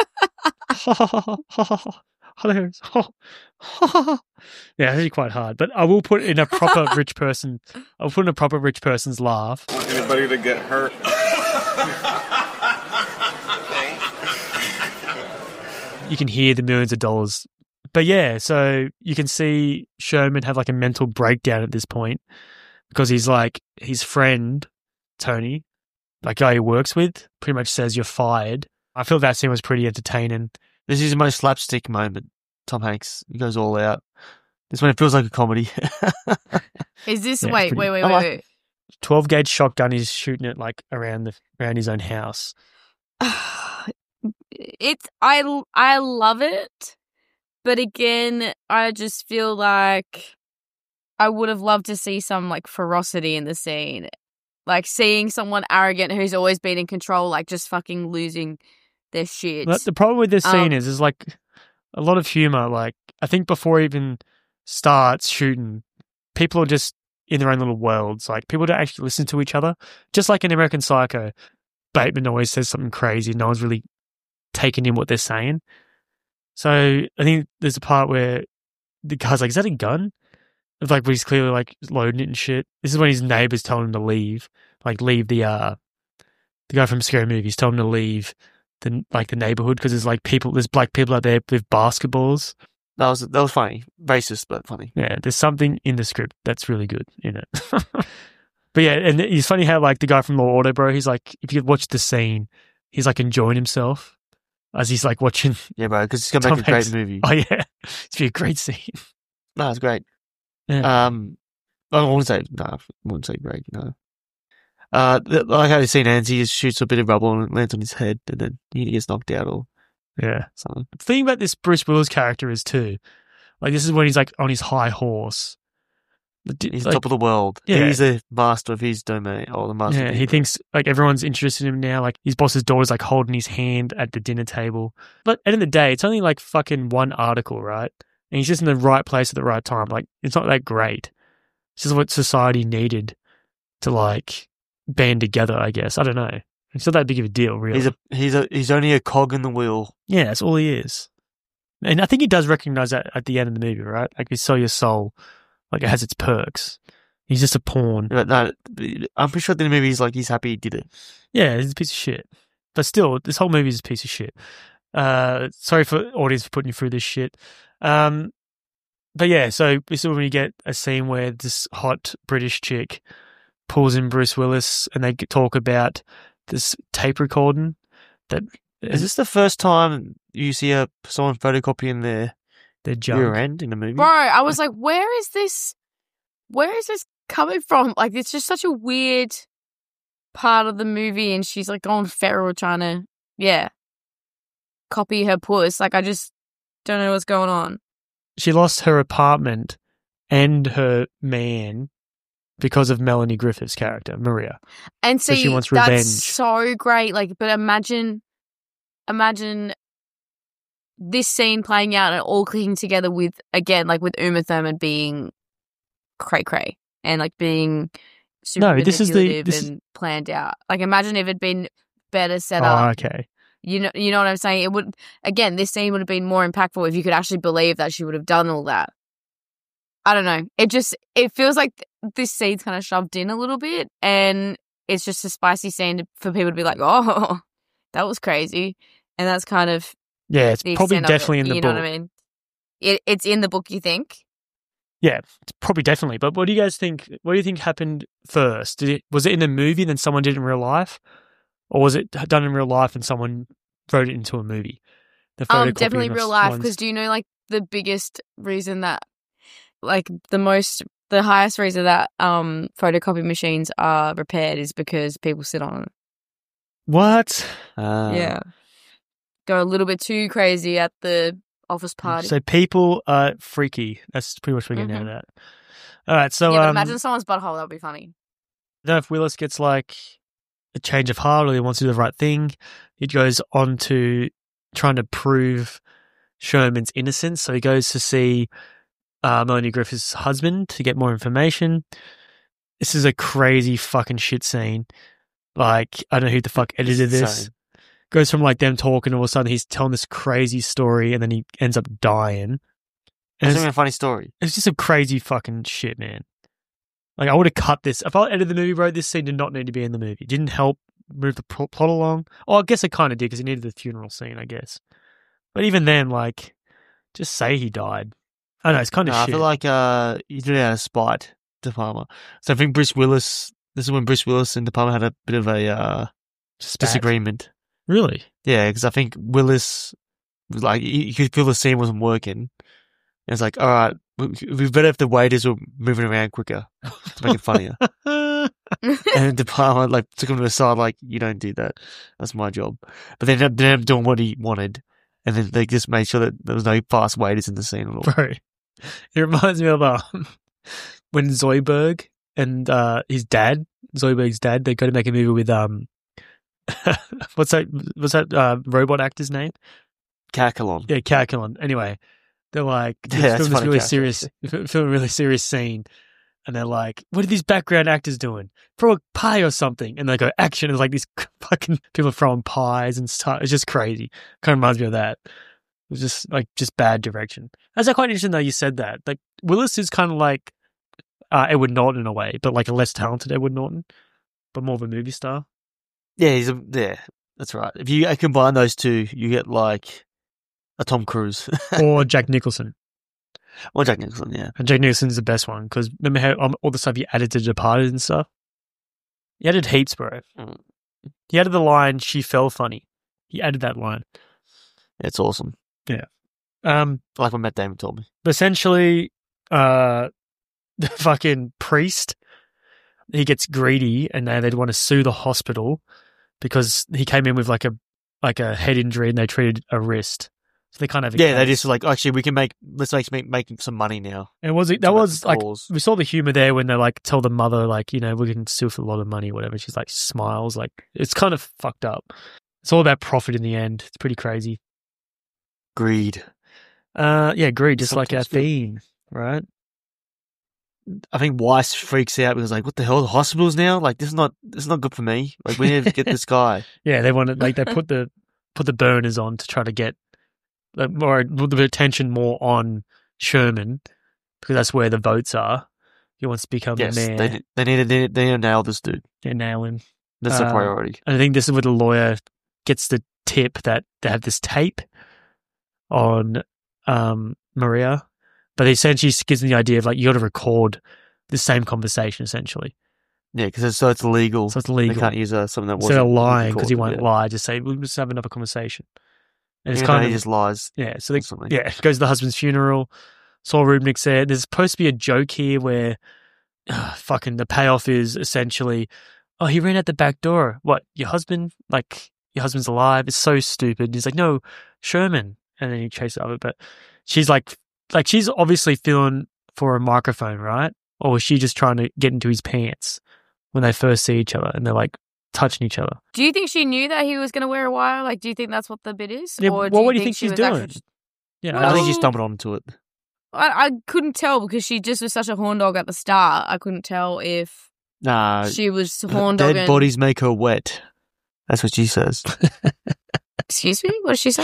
Hilarious. Yeah, it's actually quite hard, but I will put in a proper rich person. I'll put in a proper rich person's laugh. Want anybody to get hurt? you can hear the millions of dollars. But yeah, so you can see Sherman have like a mental breakdown at this point because he's like, his friend, Tony, like guy he works with, pretty much says you're fired. I feel that scene was pretty entertaining. This is the most slapstick moment. Tom Hanks, he goes all out. This one, it feels like a comedy. Is this, Yeah, wait. 12 gauge shotgun, he's shooting it like around his own house. I love it, but again, I just feel like I would have loved to see some like ferocity in the scene, like seeing someone arrogant who's always been in control, like just fucking losing their shit. But the problem with this scene is like a lot of humor. Like I think before it even starts shooting, people are just in their own little worlds. Like people don't actually listen to each other. Just like in American Psycho, Bateman always says something crazy. No one's really taking in what they're saying. So I think there's a part where the guy's like, "Is that a gun?" It's like, but he's clearly like loading it and shit. This is when his neighbor's telling him to leave. Like leave the guy from Scary Movies telling him to leave the neighborhood because there's black people out there with basketballs. That was funny. Racist, but funny. Yeah, there's something in the script that's really good in it. But yeah, and it's funny how like the guy from Law Auto, bro, he's like, if you watch the scene, he's like enjoying himself as he's like watching. Yeah, bro, because it's gonna make a great movie. Oh yeah, it's gonna be a great scene. No, it's great. Yeah. I wouldn't say great. No. Like how you see Nancy, he just shoots a bit of rubble and it lands on his head, and then he gets knocked out or something. The thing about this Bruce Willis character is too, like this is when he's like on his high horse. He's like, top of the world. Yeah. He's the master of his domain, or the master. Yeah, he thinks like everyone's interested in him now. Like his boss's daughter's like holding his hand at the dinner table. But at the end of the day, it's only like fucking one article, right? And he's just in the right place at the right time. Like it's not that great. It's just what society needed to like band together, I guess. I don't know. It's not that big of a deal, really. He's only a cog in the wheel. Yeah, that's all he is. And I think he does recognize that at the end of the movie, right? Like you sell your soul. Like, it has its perks. He's just a pawn. But no, I'm pretty sure the movie he's happy he did it. Yeah, he's a piece of shit. But still, this whole movie is a piece of shit. Sorry for audience for putting you through this shit. But yeah, so this is when you get a scene where this hot British chick pulls in Bruce Willis and they talk about this tape recording. Is this the first time you see someone photocopying their junk rear end in a movie? Bro, I was like, where is this coming from? Like, it's just such a weird part of the movie, and she's like going feral trying to, copy her puss. Like, I just don't know what's going on. She lost her apartment and her man because of Melanie Griffith's character, Maria. And so she wants revenge. That's so great. Like, but imagine this scene playing out and all clicking together with, again, like with Uma Thurman being cray-cray and like being super manipulative and planned out. Like, imagine if it'd been better set up. Oh, okay. You know what I'm saying? It would, again, this scene would have been more impactful if you could actually believe that she would have done all that. I don't know. It feels like this scene's kind of shoved in a little bit, and it's just a spicy scene for people to be like, oh, that was crazy. And that's kind of, yeah, it's probably definitely in the book. You know what I mean? It's in the book, you think? Yeah, it's probably definitely. But what do you guys think? What do you think happened first? Was it in the movie and then someone did it in real life? Or was it done in real life and someone wrote it into a movie? Definitely real life. Because do you know, like, the biggest reason that, like, the highest reason that photocopy machines are repaired is because people sit on it. What? Yeah. Go a little bit too crazy at the office party. So people are freaky. That's pretty much what we're getting out of that. All right, so yeah, but imagine someone's butthole. That would be funny. I don't know if Willis gets like a change of heart or he wants to do the right thing. He goes on to trying to prove Sherman's innocence. So he goes to see Melanie Griffith's husband to get more information. This is a crazy fucking shit scene. Like, I don't know who the fuck edited this. Goes from like them talking, all of a sudden he's telling this crazy story and then he ends up dying. And it's a funny story. It's just some crazy fucking shit, man. Like, I would have cut this. If I edited the movie, bro, this scene did not need to be in the movie. It didn't help move the plot along. Oh, I guess it kind of did because it needed the funeral scene, I guess. But even then, like, just say he died. I know, it's kind of I shit. feel like he did it out of spite, De Palma. So I think Bruce Willis. This is when Bruce Willis and De Palma had a bit of a Spat. disagreement. Really? Yeah, because I think Willis was like, you could feel the scene wasn't working. And it's like, all right, we better if the waiters were moving around quicker to make it funnier. And De Palma like took him to the side, like, you don't do that. That's my job. But they ended up doing what he wanted, and then they just made sure that there was no fast waiters in the scene at all. Bro, it reminds me of when Zoidberg and his dad, Zoidberg's dad, they go to make a movie with what's that robot actor's name? Calculon. Yeah, Calculon. Anyway, they're like, Yeah, that's filming this funny really character. film a really serious scene, and they're like, "What are these background actors doing? Throw a pie or something." And they go, "Action!" And it's like these fucking people throwing pies and stuff. It's just crazy. Kind of reminds me of that. It was just bad direction. That's quite interesting though. You said that. Like Willis is kind of like Edward Norton in a way, but like a less talented Edward Norton, but more of a movie star. Yeah, that's right. If you combine those two, you get like a Tom Cruise. Or Jack Nicholson. Or Jack Nicholson, yeah. And Jack Nicholson's the best one because remember how all the stuff he added to Departed and stuff? He added heaps, bro. He added the line, "She fell funny." He added that line. It's awesome. Yeah. Like what Matt Damon told me. But essentially, the fucking priest, he gets greedy and they'd want to sue the hospital because he came in with like a head injury and they treated a wrist. So they kind of they just like, actually we can make some money now. And that was like, we saw the humor there when they like tell the mother like, you know, we can sue for a lot of money, whatever. She's like smiles, like it's kind of fucked up. It's all about profit in the end. It's pretty crazy. Greed. Yeah, greed, just like our Sometimes theme, right? I think Weiss freaks out because like, what the hell, the hospitals now? Like this is not good for me. Like we need to get this guy. Yeah, they wanted like they put the burners on to try to get more the attention more on Sherman because that's where the votes are. He wants to become the mayor. They need to nail this dude. Yeah, nail him. That's a priority. And I think this is where the lawyer gets the tip that they have this tape on Maria, but essentially gives them the idea of like you got to record the same conversation essentially. Yeah, because it's illegal. So it's illegal. They can't use something that wasn't. Instead of lying because he won't recorded, lie, just say we'll just have another conversation. And it's Even kind though of he just lies. Yeah, so constantly. it goes to the husband's funeral. Saul Rubnick said there's supposed to be a joke here where fucking the payoff is essentially, oh, he ran out the back door. What, your husband's alive? It's so stupid. He's like, no, Sherman. And then he chases over. But she's like she's obviously feeling for a microphone, right? Or is she just trying to get into his pants when they first see each other and they're like touching each other? Do you think she knew that he was going to wear a wire? Like, do you think that's what the bit is? Yeah, or what do you think she she's was doing? actually- Yeah, I think she stumbled onto it. I couldn't tell because she just was such a horn dog at the start. I couldn't tell if Nah, she was horn dogging. dead bodies make her wet. That's what she says. Excuse me? What did she say?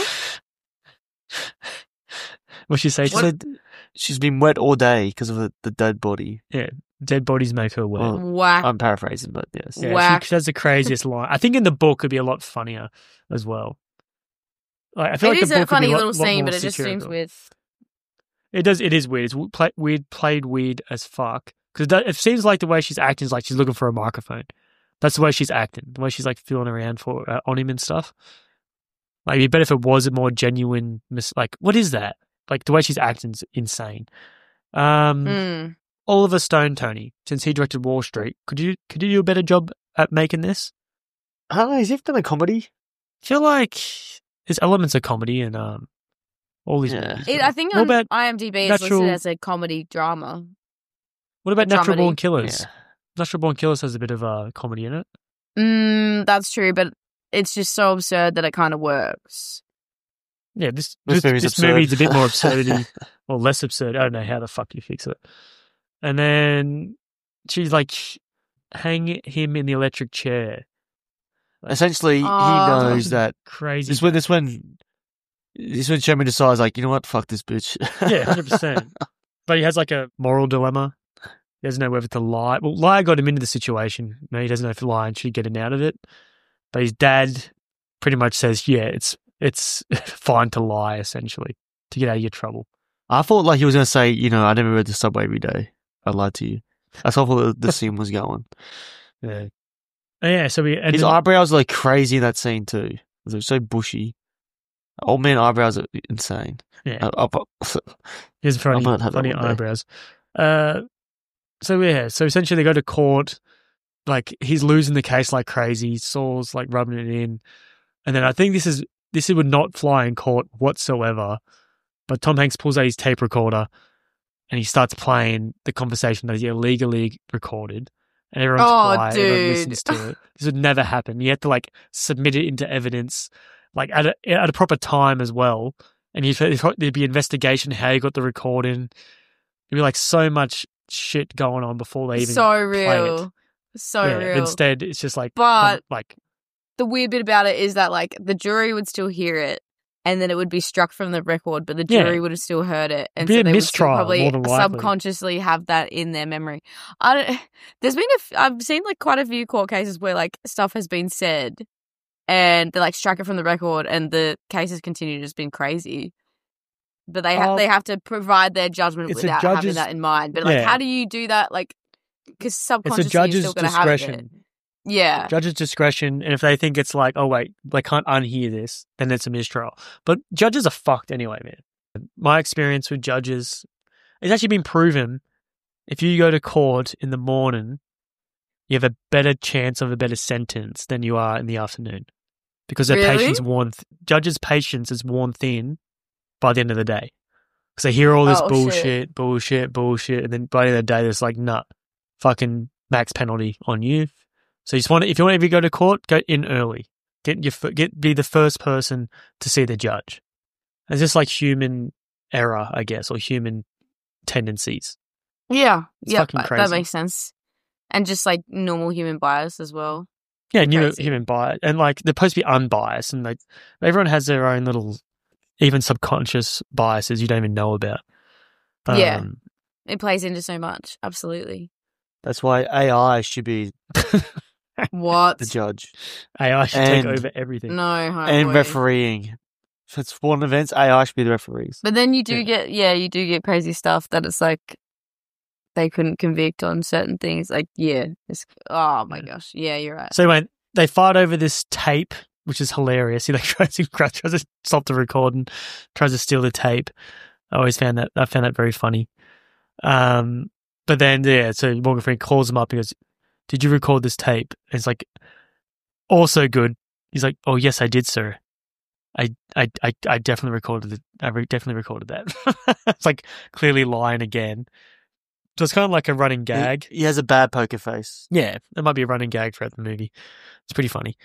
What'd she say? She said she's been wet all day because of the dead body. Yeah, dead bodies make her wet. Well, Whack. I'm paraphrasing, but yes. Yeah, Whack. she has the craziest line. I think in the book it'd be a lot funnier as well. Like I feel It like is the book a would be funny lot little scene, more but it just seems satirical. weird. It does. It is weird. It's played weird as fuck because it seems like the way she's acting is like she's looking for a microphone. That's the way she's acting. The way she's like feeling around for on him and stuff. Like it'd be better if it was a more genuine. Like what is that? Like the way she's acting's insane. Oliver Stone, Tony, since he directed Wall Street, could you do a better job at making this? I don't know, has he done a comedy? I feel like there's elements of comedy and all these Yeah. movies. I think What on about IMDb it's Natural- listed as a comedy drama. What about Natural dramedy? Born Killers? Yeah. Natural Born Killers has a bit of comedy in it. That's true, but it's just so absurd that it kind of works. Yeah, this movie's absurd. movie's a bit more absurdity or less absurd. I don't know how the fuck you fix it. And then she's like, hang him in the electric chair. Essentially, he Oh. knows that Crazy. this when Sherman decides, like, you know what, fuck this bitch. Yeah, 100%. But he has like a moral dilemma. He doesn't know whether to lie. Well, lie got him into the situation. No, he doesn't know if lying should get him out of it. But his dad pretty much says, yeah, it's it's fine to lie, essentially, to get out of your trouble. I thought like he was going to say, I never read the subway every day. I lied to you. That's how I thought the scene was going. Yeah. Yeah, so his eyebrows are like crazy in that scene too. They're so bushy. Old man eyebrows are insane. Yeah. His funny eyebrows. So essentially they go to court. Like, he's losing the case like crazy. Saul's like rubbing it in. And then I think this would not fly in court whatsoever. But Tom Hanks pulls out his tape recorder and he starts playing the conversation that he illegally recorded. And everyone's quiet. Dude. Everyone listens to it. This would never happen. You have to like submit it into evidence, like at a proper time as well. And there'd be investigation how you got the recording. There'd be like so much shit going on before they even so real. play it. So real. Instead, it's just like, but like the weird bit about it is that like the jury would still hear it, and then it would be struck from the record, but the jury would have still heard it, and so they would still probably subconsciously have that in their memory. I've seen like quite a few court cases where like stuff has been said, and they like strike it from the record, and the case has continued just been crazy. But they have to provide their judgment without having that in mind. But like, how do you do that? Like, because subconsciously you're still going to have it. Yeah. Judge's discretion, and if they think it's like, oh wait, they can't unhear this, then it's a mistrial. But judges are fucked anyway, man. My experience with judges, it's actually been proven, if you go to court in the morning, you have a better chance of a better sentence than you are in the afternoon. Because their patience judges' patience is worn thin by the end of the day. Because they hear all this bullshit, and then by the end of the day, there's like, nah, fucking max penalty on you. So if you want to go to court, go in early. Be the first person to see the judge. It's just like human error, I guess, or human tendencies. Yeah, fucking crazy. That makes sense. And just like normal human bias as well. Yeah, human bias, and like they're supposed to be unbiased, and like everyone has their own little, even subconscious biases you don't even know about. It plays into so much. Absolutely. That's why AI should be what the judge. AI should take over everything. No, and refereeing. If it's sporting events, AI should be the referees. But then you do get crazy stuff that it's like they couldn't convict on certain things. Like, oh my gosh. Yeah, you're right. So when they fight over this tape, which is hilarious. He like tries to stop the recording, tries to steal the tape. I found that very funny. But then, so Morgan Freeman calls him up and goes, "Did you record this tape?" And it's like, also good. He's like, "Oh, yes, I did, sir. I definitely recorded it. I definitely recorded that." It's like clearly lying again. So it's kind of like a running gag. He has a bad poker face. Yeah, it might be a running gag throughout the movie. It's pretty funny.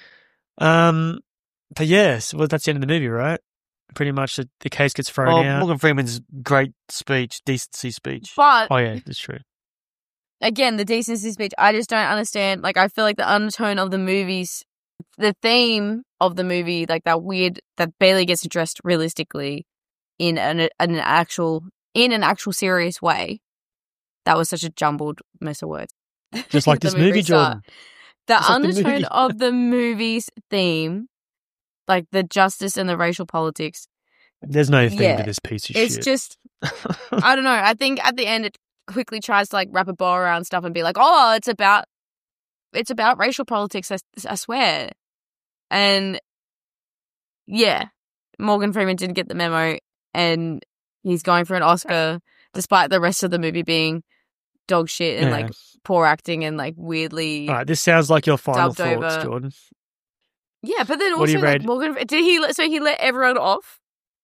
But yes, well, that's the end of the movie, right? Pretty much the case gets thrown out. Morgan Freeman's great speech, decency speech. But oh yeah, that's true. Again, the decency speech, I just don't understand. Like, I feel like the undertone of the movies, the theme of the movie, like that weird, that barely gets addressed realistically in an actual serious way. That was such a jumbled mess of words. Just like this movie, Jordan. The undertone of the movie's theme, like the justice and the racial politics. There's no theme to this piece of shit. It's just, I don't know. I think at the end it quickly tries to like wrap a bow around stuff and be like, oh, it's about racial politics, I swear. And yeah, Morgan Freeman didn't get the memo and he's going for an Oscar despite the rest of the movie being dog shit and like poor acting and like weirdly. All right, this sounds like your final thoughts, Jordan. Yeah, but then also like Morgan, he let everyone off?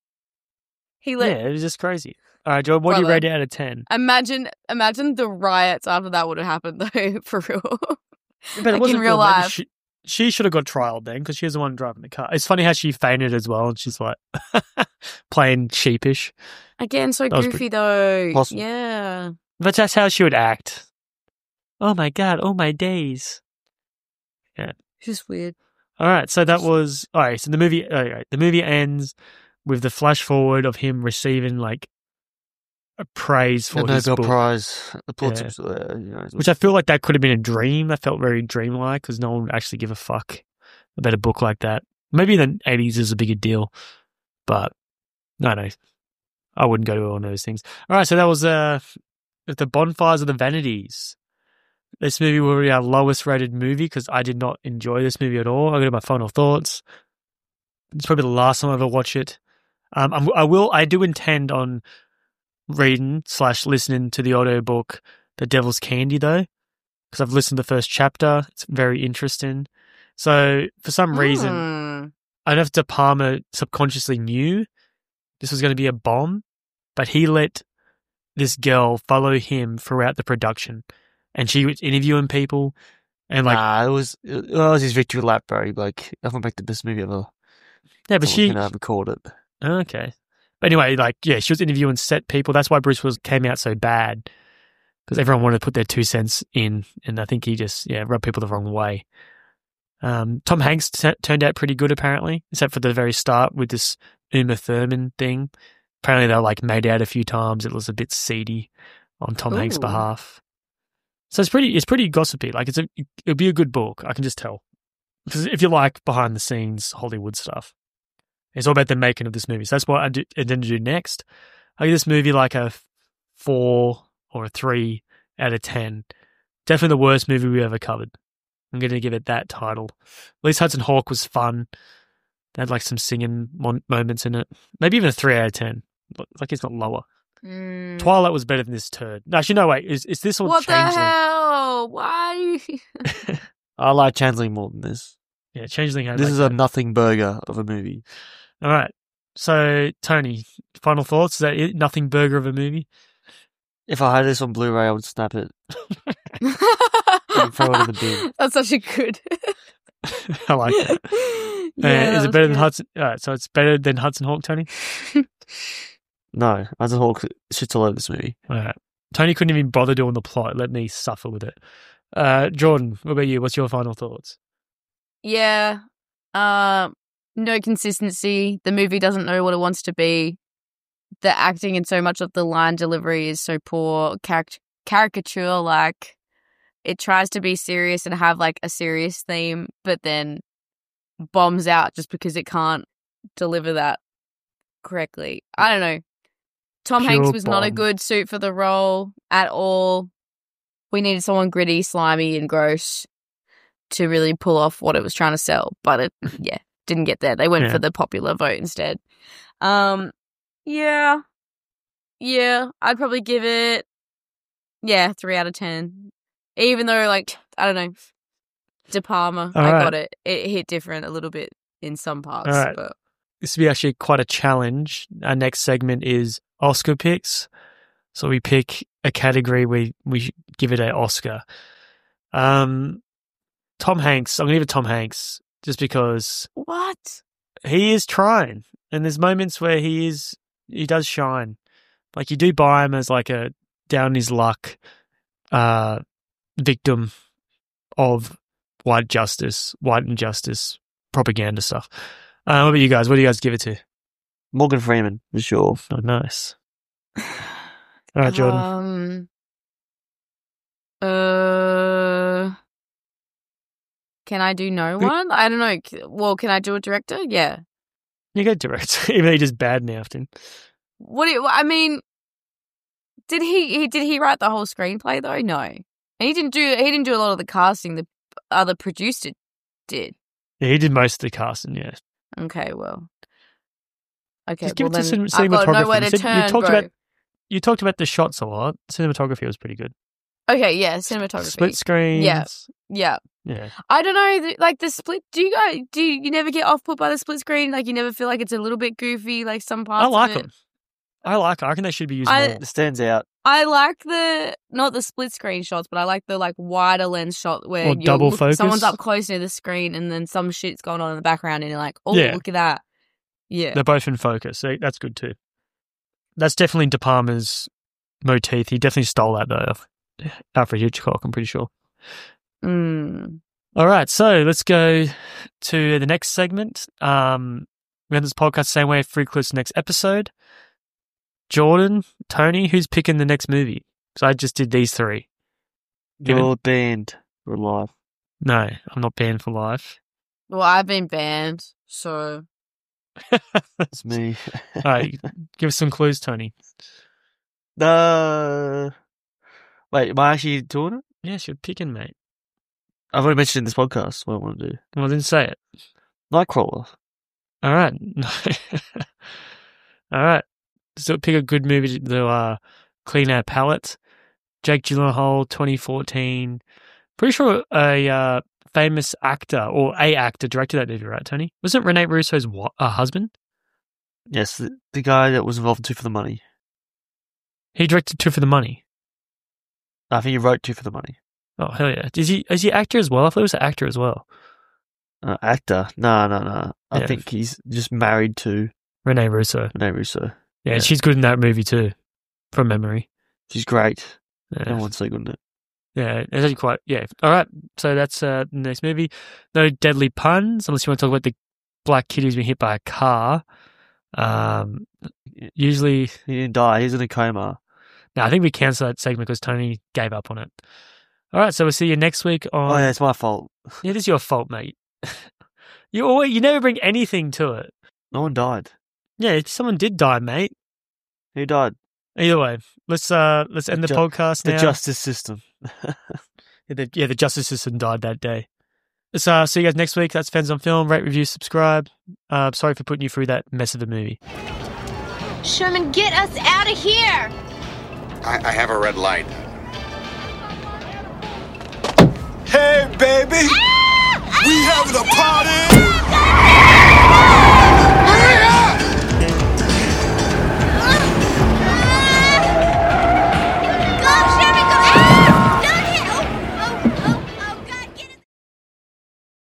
It was just crazy. All right, Jordan, what do you rate it out of 10? Imagine the riots after that would have happened though, for real. But like in real life. She should have got trialed then because she was the one driving the car. It's funny how she fainted as well and she's like playing sheepish. Again, so goofy though. Awesome. Yeah. But that's how she would act. Oh my God, oh my days. Yeah. It's just weird. All right, so that was... All right, so the movie ends with the flash forward of him receiving like a praise for his Nobel book. Prize, the Pulitzer, which I feel like that could have been a dream. That felt very dreamlike because no one would actually give a fuck about a book like that. Maybe in the 80s is a bigger deal, but no, I wouldn't go to one of those things. All right, so that was The Bonfires of the Vanities. This movie will be our lowest rated movie because I did not enjoy this movie at all. I'll go to my final thoughts. It's probably the last time I ever watch it. I do intend on reading/listening to the audiobook The Devil's Candy though, because I've listened to the first chapter. It's very interesting. So for some reason, I don't know if De Palma subconsciously knew this was going to be a bomb, but he let this girl follow him throughout the production, and she was interviewing people, and like it was his victory lap, bro. Like, I haven't picked the best movie ever. Yeah, but she recorded it. Okay, but anyway, like she was interviewing set people. That's why Bruce Willis came out so bad, because everyone wanted to put their 2 cents in, and I think he just rubbed people the wrong way. Tom Hanks turned out pretty good apparently, except for the very start with this Uma Thurman thing. Apparently they were like made out a few times. It was a bit seedy on Tom Hanks' behalf. So it's pretty gossipy. Like it'll be a good book. I can just tell, because if you like behind the scenes Hollywood stuff, it's all about the making of this movie. So that's what I intend to do next. I give this movie like a 4 or a 3 out of 10. Definitely the worst movie we ever covered. I'm going to give it that title. At least Hudson Hawk was fun. They had like some singing moments in it. Maybe even a 3 out of 10. Like it's not lower. Twilight was better than this turd. No, actually, no, wait. Is this or what Changeling? What the hell? Why? I like Changeling more than this. Yeah, Changeling had This is a nothing burger of a movie. All right. So, Tony, final thoughts? Is that it? Nothing burger of a movie? If I had this on Blu-ray, I would snap it. And throw it in the bin. That's actually good. I like that. Yeah, is it better than Hudson? All right, so it's better than Hudson Hawk, Tony? No, Hudson Hawk shits all over this movie. All right. Tony couldn't even bother doing the plot. Let me suffer with it. Jordan, what about you? What's your final thoughts? Yeah. No consistency. The movie doesn't know what it wants to be. The acting and so much of the line delivery is so poor. Caricature, like it tries to be serious and have like a serious theme, but then bombs out just because it can't deliver that correctly. I don't know. Tom Hanks was not a good suit for the role at all. We needed someone gritty, slimy, and gross to really pull off what it was trying to sell, but it didn't get there. They went for the popular vote instead. Yeah, I'd probably give it 3 out of 10. Even though, like, I don't know, De Palma, got it. It hit different a little bit in some parts. All right. But This will be actually quite a challenge. Our next segment is Oscar picks. So we pick a category we give it an Oscar. Tom Hanks. I'm going to give it Tom Hanks just because what? He is trying, and there's moments where he does shine. Like you do buy him as like a down his luck victim of white injustice propaganda stuff. What about you guys? What do you guys give it to? Morgan Freeman, for sure. Oh, nice. All right, Jordan. Can I do no one? I don't know. Well, can I do a director? Yeah. You go direct, even though you just badmouthed him. I mean, did he write the whole screenplay though? No, and he didn't do a lot of the casting. The other producer did. Yeah, he did most of the casting. Yeah. Okay, well. Okay, just give well it to then cinematography. I've got nowhere to turn. You talked about the shots a lot. Cinematography was pretty good. Okay, yeah, cinematography. Split screens. Yeah. Yeah. I don't know, like the split. Do you never get off put by the split screen? Like you never feel like it's a little bit goofy, like some parts. I like of it? them. I reckon they should be used more. It stands out. I like not the split screen shots, but I like the like wider lens shot where or double focus. Someone's up close near the screen and then some shit's going on in the background and you're like, oh, look at that. Yeah. They're both in focus. So that's good too. That's definitely De Palma's motif. He definitely stole that though. Alfred Hitchcock, I'm pretty sure. All right, so let's go to the next segment. We have this podcast the same way, Free Clips next episode. Jordan, Tony, who's picking the next movie? Because I just did these three. You're banned for life. No, I'm not banned for life. Well, I've been banned, so... It's me. All right, give us some clues, Tony. Wait, am I actually doing it? Yes, you're picking, mate. I've already mentioned in this podcast what I want to do. Well, then say it. Nightcrawler. All right. All right. So pick a good movie to clean our palate. Jake Gyllenhaal, 2014. Pretty sure a famous actor or a actor directed that movie, right, Tony? Wasn't Rene Russo's husband? Yes, the guy that was involved in Two for the Money. He directed Two for the Money. I think he wrote Two for the Money. Oh, hell yeah. Is he actor as well? I thought he was an actor as well. Actor? No. I think he's just married to Rene Russo. Yeah, she's good in that movie too, from memory. She's great. Yeah. No one's so good in it. Yeah, it's actually quite, yeah. All right, so that's the next movie. No deadly puns, unless you want to talk about the black kid who's been hit by a car. Usually... He didn't die, he's in a coma. No, I think we cancelled that segment because Tony gave up on it. All right, so we'll see you next week on... Oh yeah, it's my fault. Yeah, it is your fault, mate. You never bring anything to it. No one died. Yeah, someone did die, mate. Who died? Either way, let's end the podcast now. The justice system. the justice system died that day. So see you guys next week. That's Fans on Film. Rate, review, subscribe. Sorry for putting you through that mess of a movie. Sherman, get us out of here! I have a red light. Hey, baby! We having a party!